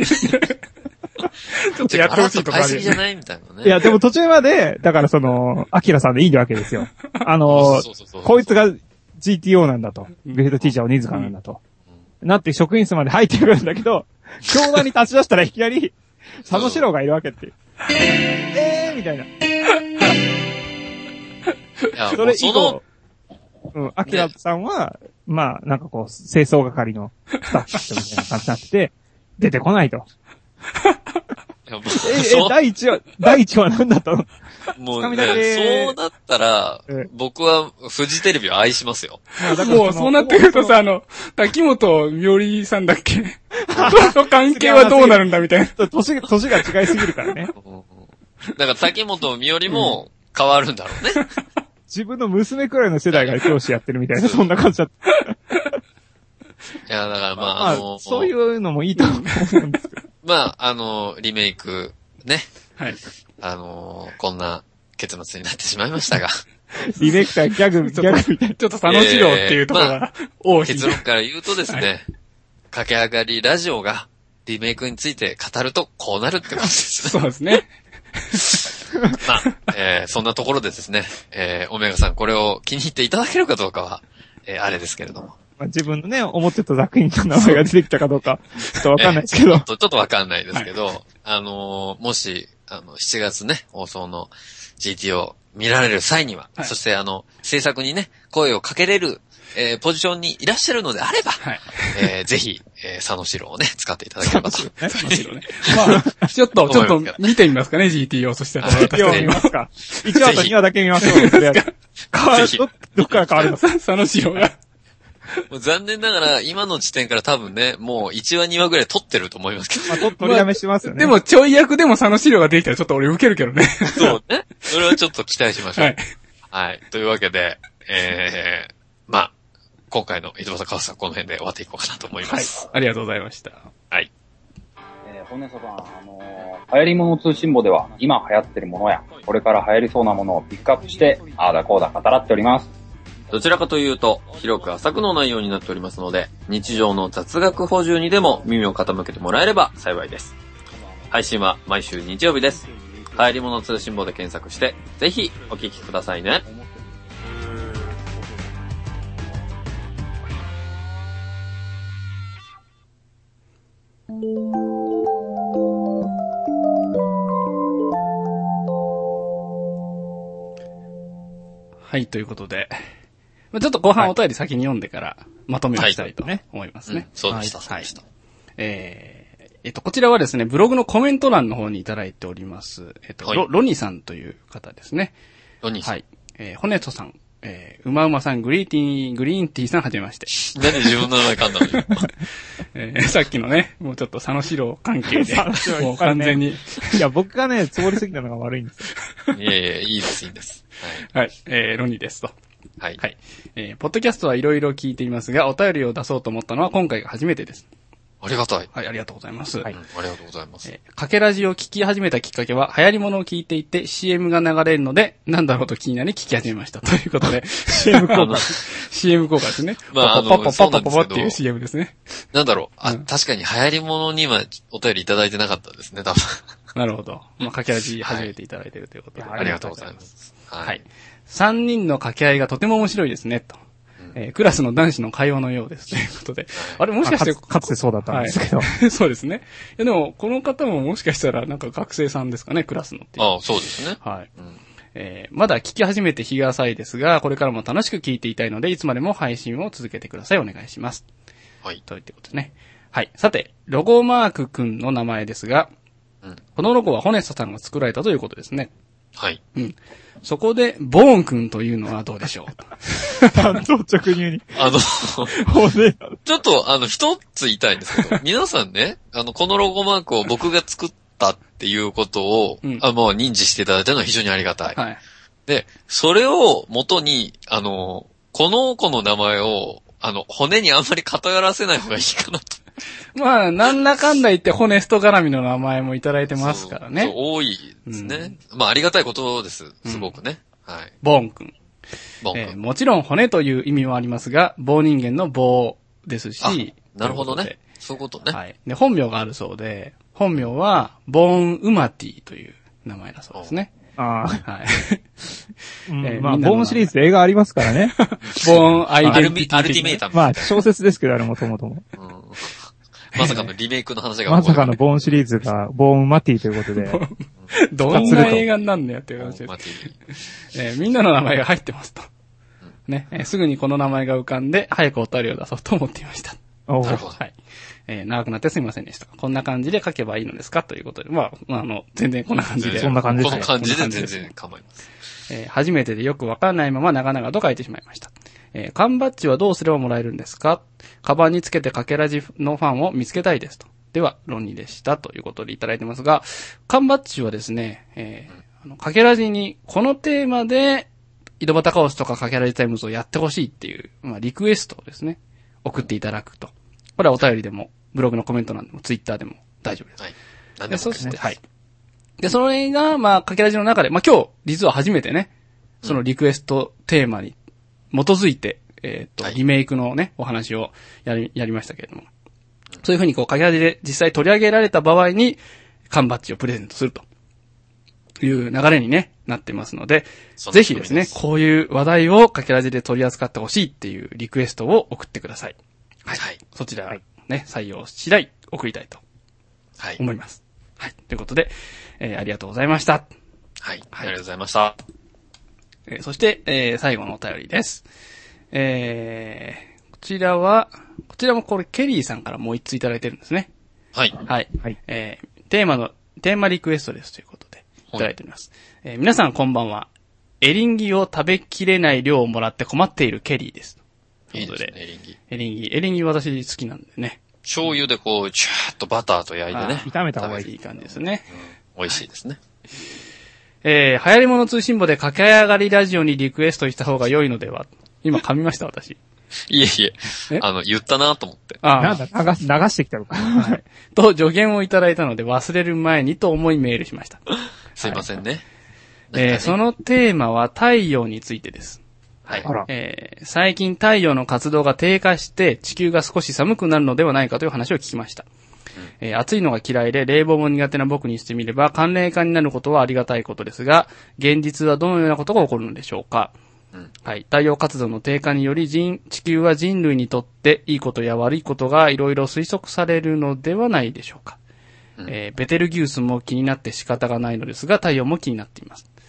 ちょっとやってほしいとかある。 じゃないみたいなね。 いや、でも途中まで、だからその、アキラさんでいいわけですよ。あの、こいつが ジーティーオー なんだと。グレードティーチャー鬼塚なんだと。なって職員室まで入ってくるんだけど、教団に立ち出したらいきなり、佐野史郎がいるわけっていう。えーみたいな。いや、 それ以降、うん、アキラさんは、ね、まあ、なんかこう、清掃係のスタッフみたいな感じになってて、出てこないと。え、え、第一話、第一話なんだったのもう、ね、そうなったら、僕はフジテレビを愛しますよ。 もうそうなってくるとさ、あの、滝本みおりさんだっけと関係はどうなるんだみたいな。 年が、年が違いすぎるからね。 だから滝本みおりも変わるんだろうね。 自分の娘くらいの世代が教師やってるみたいな、そんな感じだった。いや、だからまあ、 まあ、あの、そういうのもいいと思うんですけど。 まあ、あの、リメイク、ね。 はい。 あの、こんな結末になってしまいましたが。 リメイクかギャグ、ギャグみたいな。 ちょっと楽しろっていうところが、 大きい。結論から言うとですね、はい、駆け上がりラジオがリメイクについて語るとこうなるってことですね。 そうですね。 まあ、えー、そんなところでですね、えー、オメガさんこれを気に入っていただけるかどうかは、えー、あれですけれども。 まあ、自分のね、思ってた作品の名前が出てきたかどうか、ちょっとわかんないですけど。 ちょっと、ちょっとわかんないですけど、はい、あのー、もし、あの、しちがつね、放送の ジーティー を見られる際には、はい、そしてあの、制作にね、声をかけれる、えー、ポジションにいらっしゃるのであれば、はい、えー、ぜひ、えー、佐野史郎をね、使っていただければと。 佐野史郎ね。まあ、ちょっと、ちょっと見てみますかね、ジーティー を。そしたら。 ジーティー を見ますか。いちわとにわだけ見ましょう。変わる、ど、どっから変わるの佐野史郎が。 もう残念ながら、今の時点から多分ね、もういちわにわぐらい撮ってると思いますけど。 まあ、取りだめしますよね。 でも、ちょい役でも佐野史郎ができたらちょっと俺受けるけどね。 そうね。それはちょっと期待しましょう。はい。はい。というわけで、えー、まあ、今回の井戸端カウスさんこの辺で終わっていこうかなと思います。 はい。ありがとうございました。 はい。 えー、本音さん、あのー、流行り物通信簿では、今流行ってるものや、これから流行りそうなものをピックアップして、あーだこうだ語らっております。 どちらかというと、広く浅くの内容になっておりますので、日常の雑学補充にでも耳を傾けてもらえれば幸いです。配信は毎週日曜日です。流行り物通信簿で検索して、ぜひお聞きくださいね。 はい、ということで。ちょっと後半お便り先に読んでからまとめをしたいと思いますね。はいうん、 そうでした、そうでした。 えー、えっと、こちらはですね、ブログのコメント欄の方にいただいております。えっと、はい、ロ, ロニさんという方ですね。 ロニさん。 はい。えー、ホネトさん、えー、うまうまさん、グリーティー、グリーンティーさんはじめまして。 なんで自分の名前噛んだのよ。 えー、さっきのね、もうちょっと佐野史郎関係で、もう完全に。 いや、僕がね、つぼりすぎたのが悪いんですよ。いやいや、いいです、いいです。 はい。はい、えー、ロニですと。 はい。 はい。えー、ポッドキャストはいろいろ聞いていますが、お便りを出そうと思ったのは今回が初めてです。 ありがたい。 はい、ありがとうございます。はい。うん、 ありがとうございます。 えー、かけラジを聞き始めたきっかけは、流行り物を聞いていて シーエム が流れるので、なんだろうと気になり聞き始めました。ということで、シーエム 効果。シーエム 効果ですね。 まあ、あの、 パパパパパパっていう シーエム ですね。 なんだろう。あ、うん、確かに流行り物にはお便りいただいてなかったですね、多分。 なるほど。まあ、かけラジ始めていただいているということで、 はい。ありがとうございます。 はい。はい、さんにんの掛け合いがとても面白いですね、と。えー、クラスの男子の会話のようです。ということで。あれもしかして、 か, かつてそうだったんですけど。 はい、そうですね。いやでも、この方ももしかしたらなんか学生さんですかね、クラスのっていう。 ああ、そうですね。 はい。うんえー、まだ聞き始めて日が浅いですが、これからも楽しく聞いていたいので、いつまでも配信を続けてください。お願いします。 はい。 ということですね。はい。さて、ロゴマークくんの名前ですが、うん、このロゴはホネストさんが作られたということですね。 はい。 うん。そこで、ボーンくんというのはどうでしょう単刀直入に。 あの、ちょっと、あの、一つ言いたいんですけど、皆さんね、あの、このロゴマークを僕が作ったっていうことを、うん、あもう認知していただいたのは非常にありがたい。 はい。 で、それを元に、あの、この子の名前を、あの、骨にあんまり偏らせない方がいいかなと。 まあ、なんだかんだ言ってホネスト絡みの名前もいただいてますからね。 そう、そう多いですね、うん。まあ、ありがたいことです。すごくね。うん、はい。 ボーンくん。 ボーンくん、 えー。もちろん骨という意味もありますが、棒人間の棒ですし。 なるほどね。そういうことね。 はい。で、本名があるそうで、本名は、ボーンウマティという名前だそうですね。 ああ。 はい。 うんえー、まあ、ボーンシリーズで映画ありますからね。 ボーンアイデンティティ。 アルティメーター。 まあ、小説ですけど、あれもともとも。 まさかのリメイクの話が。 まさかのボーンシリーズが、ボーンマティということで。 どんな映画になんのやっていう話です。えー、みんなの名前が入ってますと。ね、えー、すぐにこの名前が浮かんで、早くお便りを出そうと思っていました。 なるほど。 はい。えー、長くなってすみませんでした。こんな感じで書けばいいのですかということで。まあ、あの、全然こんな感じで。 そんな感じですね。この感じで全然構います。 えー、初めてでよくわからないまま長々と書いてしまいました。えー、缶バッジはどうすればもらえるんですか？カバンにつけてかけラジのファンを見つけたいですと。では、ロニーでしたということでいただいてますが、缶バッジはですね、えー、あのかけラジにこのテーマで、井戸端カオスとかかけラジタイムズをやってほしいっていう、まあ、リクエストをですね、送っていただくと。これはお便りでも、ブログのコメント欄でも、ツイッターでも大丈夫です。 はい。 何でもそして、はい。で、それが、まあ、かけラジの中で、まあ、今日、実は初めてね、そのリクエストテーマに基づいて、えっと、リメイクのね、お話をやり、やりましたけれども。そういうふうにこう、かけラジで実際取り上げられた場合に、缶バッジをプレゼントするという流れにね、なってますので、ぜひですね、こういう話題をかけラジで取り扱ってほしいっていうリクエストを送ってください。はい。はい、そちら、ね、採用次第送りたいと思います。はい。はい、ということで、えー、ありがとうございました。 はい。はい、ありがとうございました。 えー、そして、えー、最後のお便りです。えー、こちらは、こちらもこれケリーさんからもう一ついただいてるんですね。 はい。 はい。はい。えー、テーマの、テーマリクエストですということで、いただいております。はい、えー、皆さんこんばんは。エリンギを食べきれない量をもらって困っているケリーです。ということで。いいですね、エリンギ。エリンギ。エリンギ私好きなんでね。 醤油でこう、チューッとバターと焼いてね。 炒めた方がいい。 いい感じですね。 うん、美味しいですね。 えー、流行り物通信簿で駆け上がりラジオにリクエストした方が良いのでは。今噛みました私。 いえいえ。あの、言ったなと思って。 ああ。なんだ、流し、流してきたのか。 はい。と、助言をいただいたので忘れる前にと思いメールしました。 すいませんね。 はい、えー、そのテーマは太陽についてです。 はい。 えー、最近太陽の活動が低下して地球が少し寒くなるのではないかという話を聞きました。うんえー、暑いのが嫌いで冷房も苦手な僕にしてみれば寒冷化になることはありがたいことですが、現実はどのようなことが起こるのでしょうか。うん、はい。太陽活動の低下により人、地球は人類にとっていいことや悪いことがいろいろ推測されるのではないでしょうか。うんえー、ベテルギウスも気になって仕方がないのですが、太陽も気になっています。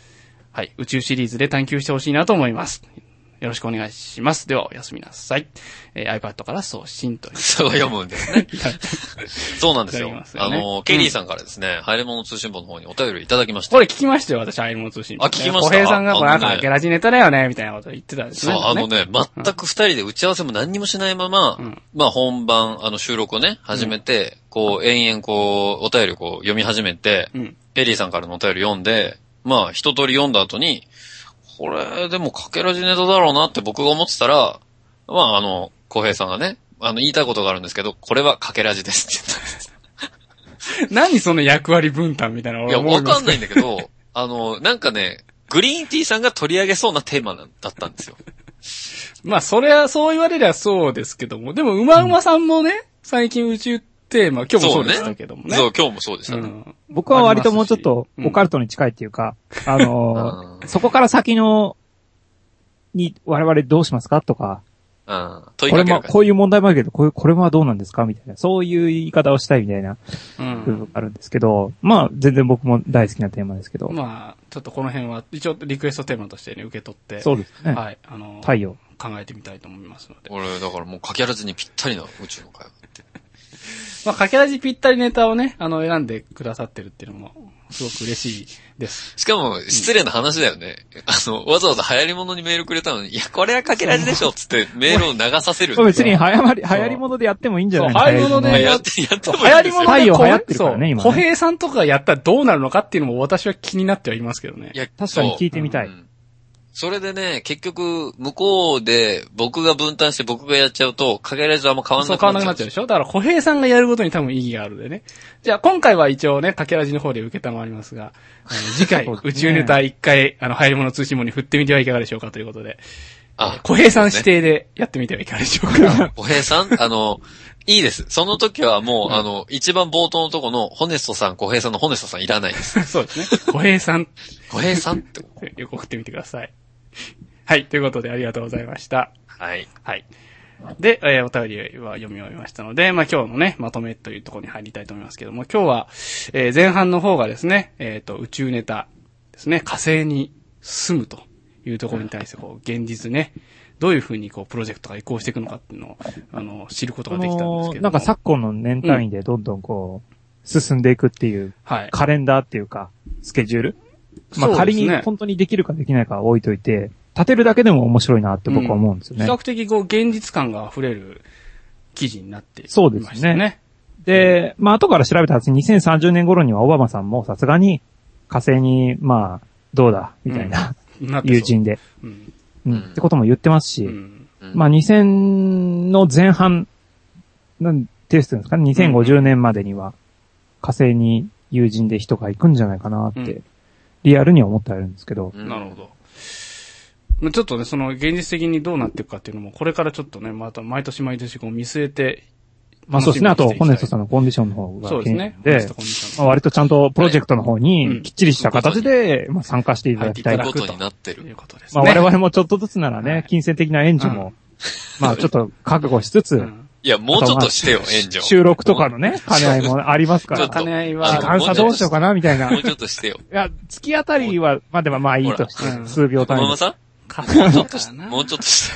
はい、宇宙シリーズで探求してほしいなと思います。よろしくお願いします。では、おやすみなさい。えー、iPad から送信という。 そう読むんですね。そうなんですよ。ね、あの、ケリーさんからですね、ハイレモノ通信簿の方にお便りいただきました。 これ聞きましたよ、私、ハイレモノ通信簿。 あ、聞きました。 小平さんが、これなんか、ゲラジネタだよね、みたいなこと言ってたんですね。 そう、あのね、全く二人で打ち合わせも何にもしないまま、うん、まあ本番、あの収録をね、始めて、うん、こう、延々こう、お便りをこう読み始めて、うん、ケリーさんからのお便り読んで、まあ一通り読んだ後に、これ、でも、かけらじネタだろうなって僕が思ってたら、まあ、あの、小平さんがね、あの、言いたいことがあるんですけど、これはかけらじですって言ったんです。 何その役割分担みたいな。 いや、わかんないんだけど、あの、なんかね、グリーンティーさんが取り上げそうなテーマだったんですよ。 まあ、それは、そう言われりゃそうですけども、でも、うまうまさんもね、最近宇宙テーマ、今日もそうでしたけどもね。 そう、ね、そう今日もそうでしたね、うん。 僕は割ともうちょっとオカルトに近いっていうか、うん、あのー、そこから先の、に、我々どうしますかとか、 うん、 問いかけるかこれも、こういう問題もあるけど、こうこれはどうなんですかみたいな、そういう言い方をしたいみたいな部分があるんですけど、うん、まあ、全然僕も大好きなテーマですけど。 まあ、ちょっとこの辺は、一応リクエストテーマとしてね、受け取って。 そうですね。 はい、あのー、 太陽。 考えてみたいと思いますので。 俺、だからもうかけらずにぴったりな宇宙の会話って。 まあ、かけらじぴったりネタをね、あの、選んでくださってるっていうのも、すごく嬉しいです。 しかも、失礼な話だよね。うん、あの、わざわざ流行り物にメールくれたのに、いや、これはかけらじでしょっつってメールを流させる。 別に流行り、流行り物でやってもいいんじゃないの？流行り物でやって、やってもいい。 流行り物で太陽流行ってるからね、今、ね。 小平さんとかやったらどうなるのかっていうのも私は気になってはいますけどね。 いや、 確かに聞いてみたい。 うんそれでね、結局、向こうで僕が分担して僕がやっちゃうと、かけらじとあんま変わんなくなっちゃう。 そう変わんなくなっちゃうでしょ？だから小平さんがやることに多分意義があるんでね。じゃあ今回は一応ね、かけらじの方で受けたまわりますが、あの次回、ね、宇宙ネタ一回、あの、入り物通信簿に振ってみてはいかがでしょうかということで。あ、小平さん指定でやってみてはいかがでしょうか。 小平さんあの、いいです。その時はもう、うん、あの、一番冒頭のとこの、ホネストさん、小平さんのホネストさんいらないです。 そうですね。小平さん。 小平さんって。 よく送ってみてください。はい。ということで、ありがとうございました。 はい。 はい。で、えー、お便りは読み終えましたので、まあ、今日のね、まとめというところに入りたいと思いますけども、今日は、えー、前半の方がですね、えっと、宇宙ネタですね、火星に住むというところに対して、こう、現実ね、どういうふうにこう、プロジェクトが移行していくのかっていうのを、あの、知ることができたんですけども。 なんか昨今の年単位でどんどんこう、うん、進んでいくっていう、はい。カレンダーっていうか、スケジュール。まあ、仮に本当にできるかできないかは置いといて、立てるだけでも面白いなって僕は思うんですよね。 うん、比較的こう現実感が溢れる記事になっていましたね。 そうですね。で、まあ後から調べたはずにせんさんじゅうねん頃にはオバマさんもさすがに火星にまあどうだみたいな、うん、友人で、うんうん、ってことも言ってますし、うんうん、まあにせんの前半なんていうんですかね、にせんごじゅうねんまでには火星に友人で人が行くんじゃないかなって、うん、リアルには思ってはいるんですけど。 なるほど。ちょっとね、その現実的にどうなっていくかっていうのも、これからちょっとね、また毎年毎年こう見据えて、 まあそうですね。あと、ホネストさんのコンディションの方が。 そうですね。 で、まあ、割とちゃんとプロジェクトの方にきっちりした形で、まあ参加していただきたいということになってる。 ことですね。 まあ我々もちょっとずつならね、金銭的な援助も、まあちょっと覚悟しつつ、 いや、もうちょっとしてよ、援助。 収録とかのね、兼ね合いもありますから。 兼ね合いは。 監査どうしようかな、みたいな。 もうちょっとしてよ。 いや、月あたりは、まあでもまあいいとして、数秒単位。 ママさんもうちょっとし、もうちょっとして。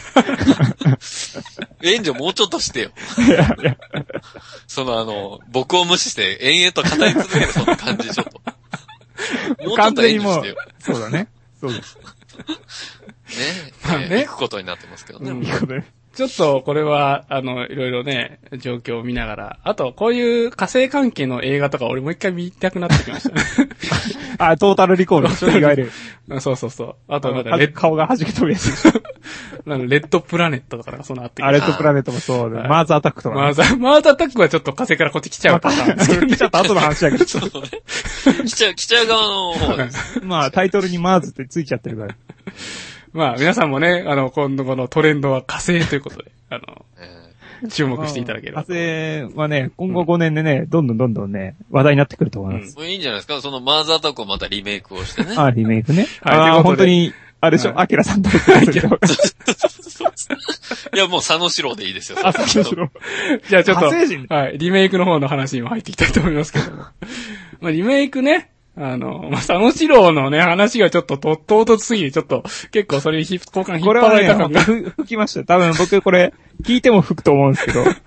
援助もうちょっとしてよ。いやいやそのあの、僕を無視して延々と語り続けるその感じちょっと。もうちょっと援助してよ。 そうだね。そうです。 ねまあね、行くことになってますけどね。うん、 ちょっとこれは、あの、いろいろね、状況を見ながら、あと、こういう火星関係の映画とか俺もう一回見たくなってきましたね。 あ、トータルリコールでしょ、いわゆる。 そうそうそう。あと、 なんかレッ、顔が弾け飛ぶやつ。 なんかレッドプラネットとかなんかそのあってあ、レッドプラネットもそうで、マーズアタックとか、ね。 マーズ、マーズアタックはちょっと火星からこっち来ちゃうパターンですけど、 来ちゃった後の話だけど。 そうね。来ちゃう、来ちゃう側の方です。 まあ、タイトルにマーズってついちゃってるから。 まあ、皆さんもね、あの、今度このトレンドは火星ということで、あの、えー、注目していただければ。 火星はね、今後ごねんでね、うん、どんどんどんどんね、話題になってくると思います。 うん、いいんじゃないですかそのマーズアタックをまたリメイクをしてね。 あ、リメイクね。はい、本当に、あれでしょ、アキラさんと言ってるけど。 いや、もう佐野史郎でいいですよ。 あ、佐野史郎。 じゃあちょっと、 火星人はい、リメイクの方の話にも入っていきたいと思いますけども。まあ、リメイクね、 あの、まあ、佐野史郎のね、話がちょっとと唐突すぎて、ちょっと結構それに交換引っ張られた感が。 これはね、吹きました。多分僕これ、聞いても吹くと思うんですけど。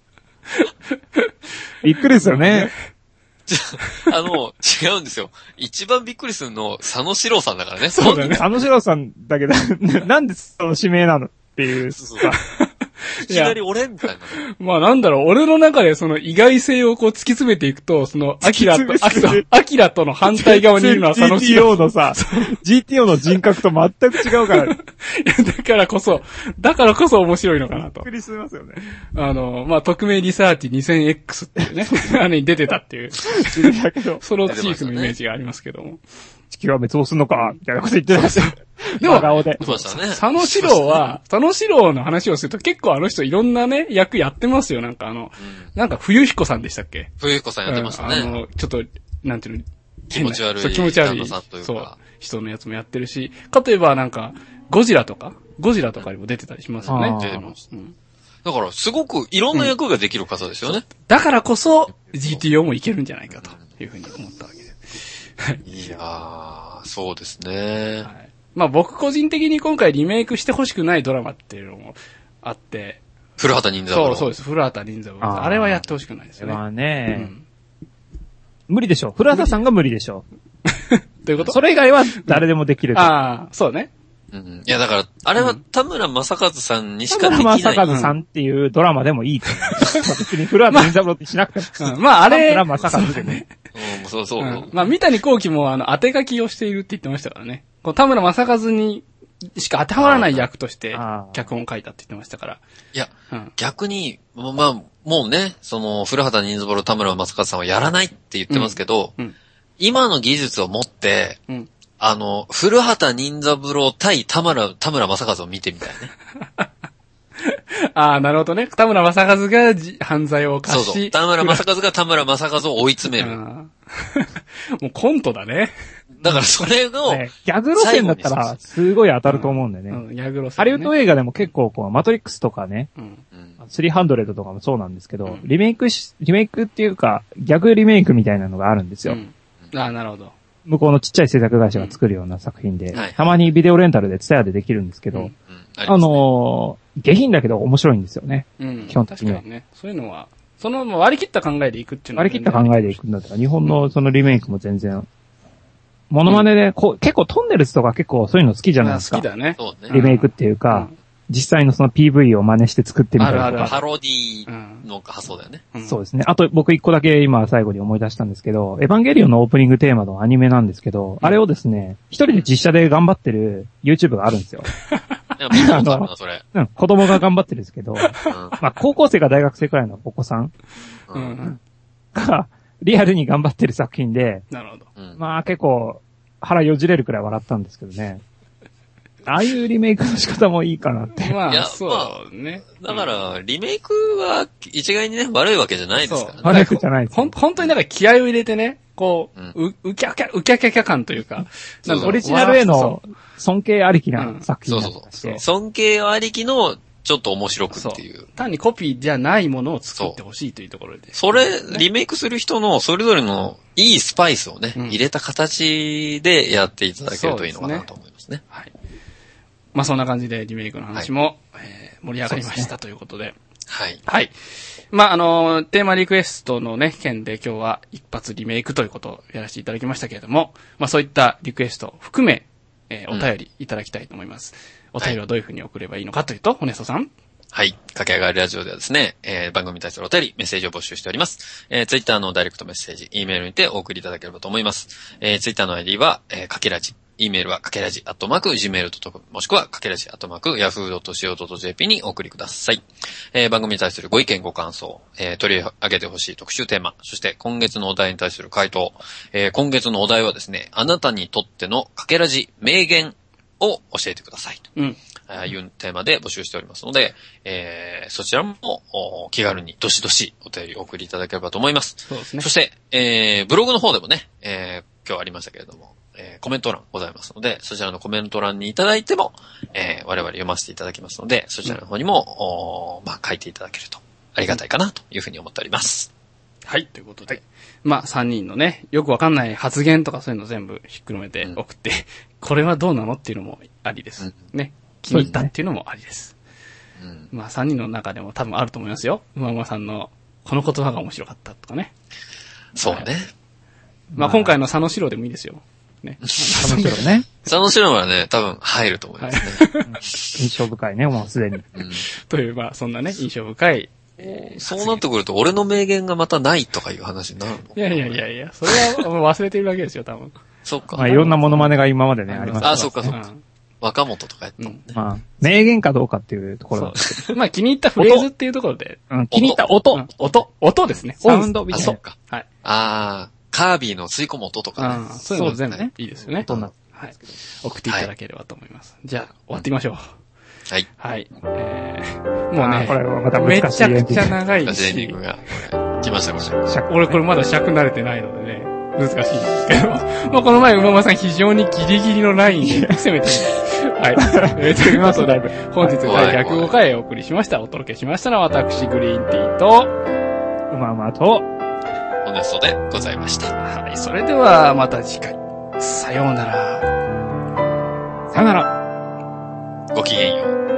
びっくりですよね。 あの、違うんですよ。一番びっくりするの、佐野史郎さんだからね。 そうだね。 佐野史郎さんだけど、なんでその指名なのっていう。そうそういきなり俺みたいな。 まあなんだろう、俺の中でその意外性をこう突き詰めていくと、その、アキラと、アキラとの反対側にいるのは佐野史郎。 ジーティーオー のさ、ジーティーオー の人格と全く違うから。いや、 だからこそ、だからこそ面白いのかなと。 びっくりしますよね。 あの、まあ、匿名リサーチ にせんエックス っていうね、あれに出てたっていう。だけど、そのチーフのイメージがありますけども。 地球は滅亡するのか、みたいなこと言ってましたよ。 でも、 顔で。 そうでしたね。 佐野史郎は、佐野史郎の話をすると結構あの人いろんなね、役やってますよ。なんかあの、うん、なんか冬彦さんでしたっけ？ 冬彦さんやってましたね。 あの、ちょっと、なんていうの、 気持ち悪い。 そう、気持ち悪い。そう、人のやつもやってるし、例えばなんか、ゴジラとか、ゴジラとかにも出てたりしますよね。出てます。うん、 だから、すごくいろんな役ができる方ですよね。うん、 だからこそ、ジーティーオー もいけるんじゃないかというふうに思ったわけで。 いやー、そうですね。はい、 まあ僕個人的に今回リメイクしてほしくないドラマっていうのもあって。 古畑任三郎。 そうそうです。古畑任三郎。あ, あれはやってほしくないですよね。 まあね、うん、無理でしょ。古畑さんが無理でしょ。 どういうこと？ それ以外は誰でもできる、うん。 ああ、そうね。 うん、いやだから、あれは田村正和さんにしかできない。 田村正和さんっていうドラマでもいいと思う。別に古畑任三郎ってしなくても。 うん、まああれ。 田村正和でね。 うん、そうそう。うん、 まあ三谷幸喜もあの、当て書きをしているって言ってましたからね。こう田村正和にしか当てはまらない役として脚本を書いたって言ってましたから。 いや、うん、逆に、まあ、もうね、その、古畑任三郎田村正和さんはやらないって言ってますけど、うんうん、今の技術を持って、うん、あの、古畑任三郎対田村、田村正和を見てみたいね。 ああ、なるほどね。田村正和が犯罪を犯し。 そうそう。田村正和が田村正和を追い詰める。 もうコントだね。 だからそれを、 ね、ギャグ路線だったらすごい当たると思うんだよね。うんうん、ギャグ路線、ね。ハリウッド映画でも結構こう、マトリックスとかね、うん、スリーハンドレッドとかもそうなんですけど、うん、リメイクし、リメイクっていうか、ギャグリメイクみたいなのがあるんですよ。うん、 ああ、なるほど。 向こうのちっちゃい制作会社が作るような作品で、うんはい、たまにビデオレンタルでツタヤでできるんですけど、うんうんあ, ね、あのー、下品だけど面白いんですよね。うん、基本的には。 確かにね。そういうのは、その割り切った考えでいくっていうのは、 ね、割り切った考えでいくんだったら、日本のそのリメイクも全然、モノマネで、こう、結構トンネルズとか結構そういうの好きじゃないですか。 好きだね。 リメイクっていうか、うん、実際のその ピーブイ を真似して作ってみたりとか。あるあるパロディの発想だよね、 うん。そうですね。あと僕一個だけ今最後に思い出したんですけど、エヴァンゲリオンのオープニングテーマのアニメなんですけど、うん、あれをですね、一人で実写で頑張ってる YouTube があるんですよ。 いや、見たことあるな、それ。 うん、子供が頑張ってるんですけど、うん、まあ高校生か大学生くらいのお子さん、うん、が、リアルに頑張ってる作品で、 なるほど。 まあ結構腹よじれるくらい笑ったんですけどね。ああいうリメイクの仕方もいいかなって。 まあ、いやそうね。 まあ、だから、リメイクは一概にね、悪いわけじゃないですからね。 悪いわけじゃないです。 ほん、本当になんか気合を入れてね、こう、うん、う、うきゃきゃ、うきゃきゃきゃ感というか、 なんかオリジナルへの尊敬ありきな作品だったし、 そうそうそう。尊敬ありきの、ちょっと面白くっていう。 単にコピーじゃないものを作ってほしいというところで。 それ、リメイクする人のそれぞれのいいスパイスをね、うん、入れた形でやっていただけるといいのかなと思いますね。はい。 まあそんな感じでリメイクの話も、はいえー、盛り上がりました、ね、ということで。 はい。 はい。まああの、テーマリクエストのね、件で今日は一発リメイクということをやらせていただきましたけれども、まあそういったリクエストを含め、えー、お便りいただきたいと思います。うん、お便りはどういうふうに送ればいいのかというと、ホネストさん。 はい。駆け上がるラジオではですね、えー、番組に対するお便り、メッセージを募集しております。えー、ツイッターのダイレクトメッセージ、E メールにてお送りいただければと思います。えー、ツイッターの アイディー は、えー、かけらじ。E メールはかけらじ、アットマーク、ジメールドットコム、もしくはかけらじ、アットマーク、ヤフードットシーオードットジェーピー にお送りください。えー、番組に対するご意見ご感想、えー、取り上げてほしい特集テーマ、そして今月のお題に対する回答、えー、今月のお題はですね、あなたにとってのかけらじ名言を教えてくださいと。うん。いうテーマで募集しておりますので、えー、そちらも気軽にどしどしお便りお送りいただければと思います。 そうですね。 そして、えー、ブログの方でもね、えー、今日ありましたけれども、えー、コメント欄ございますので、そちらのコメント欄にいただいても、えー、我々読ませていただきますので、そちらの方にも、うん、まあ、書いていただけるとありがたいかなというふうに思っております。 はい、ということで。はい、まあ、さんにんのね、よくわかんない発言とかそういうの全部ひっくるめて送って、うん、これはどうなのっていうのもありです。うん、ね。気に入ったっていうのもありです。うん、まあ、さんにんの中でも多分あると思いますよ。馬馬さんの、この言葉が面白かったとかね。 そうね。 まあ、今回の佐野史郎でもいいですよ。ね。 佐野史郎ね。 佐野史郎はね、多分入ると思いますね。はい、 印象深いね、もうすでに。 うん、という、まあ、そんなね、印象深い。 そうなってくると、俺の名言がまたないとかいう話になるの？ いやいやいやいや、それはもう忘れてるだけですよ、多分。 そっか。 まあ、いろんなモノマネが今までね、ありました。 あ、そっかそっか。若本とかやったもんね。 まあ、名言かどうかっていうところ。 まあ、気に入ったフレーズっていうところで。 うん、気に入った音。 音。音ですね。 サウンドみたいな。 あ、そっか。はい。あー、カービィの吸い込む音とかね。 そういうの全部ね。いいですよね。はい。送っていただければと思います。じゃあ、終わっていきましょう。 はい。 はい。えー、もうね、 これはまためちゃくちゃ長いし。エンディングが、来ました、これ。俺これまだ尺慣れてないのでね、難しいんですけど、まあこの前、馬場さん非常にギリギリのラインで攻めてはい。えー、ということで、本日だいひゃくごかいお送りしました。お届けしましたのは私、グリーンティーと、 馬馬と、 ホネストでございました。 はい。それでは、また次回。さようなら。 さようなら。 ごきげんよう。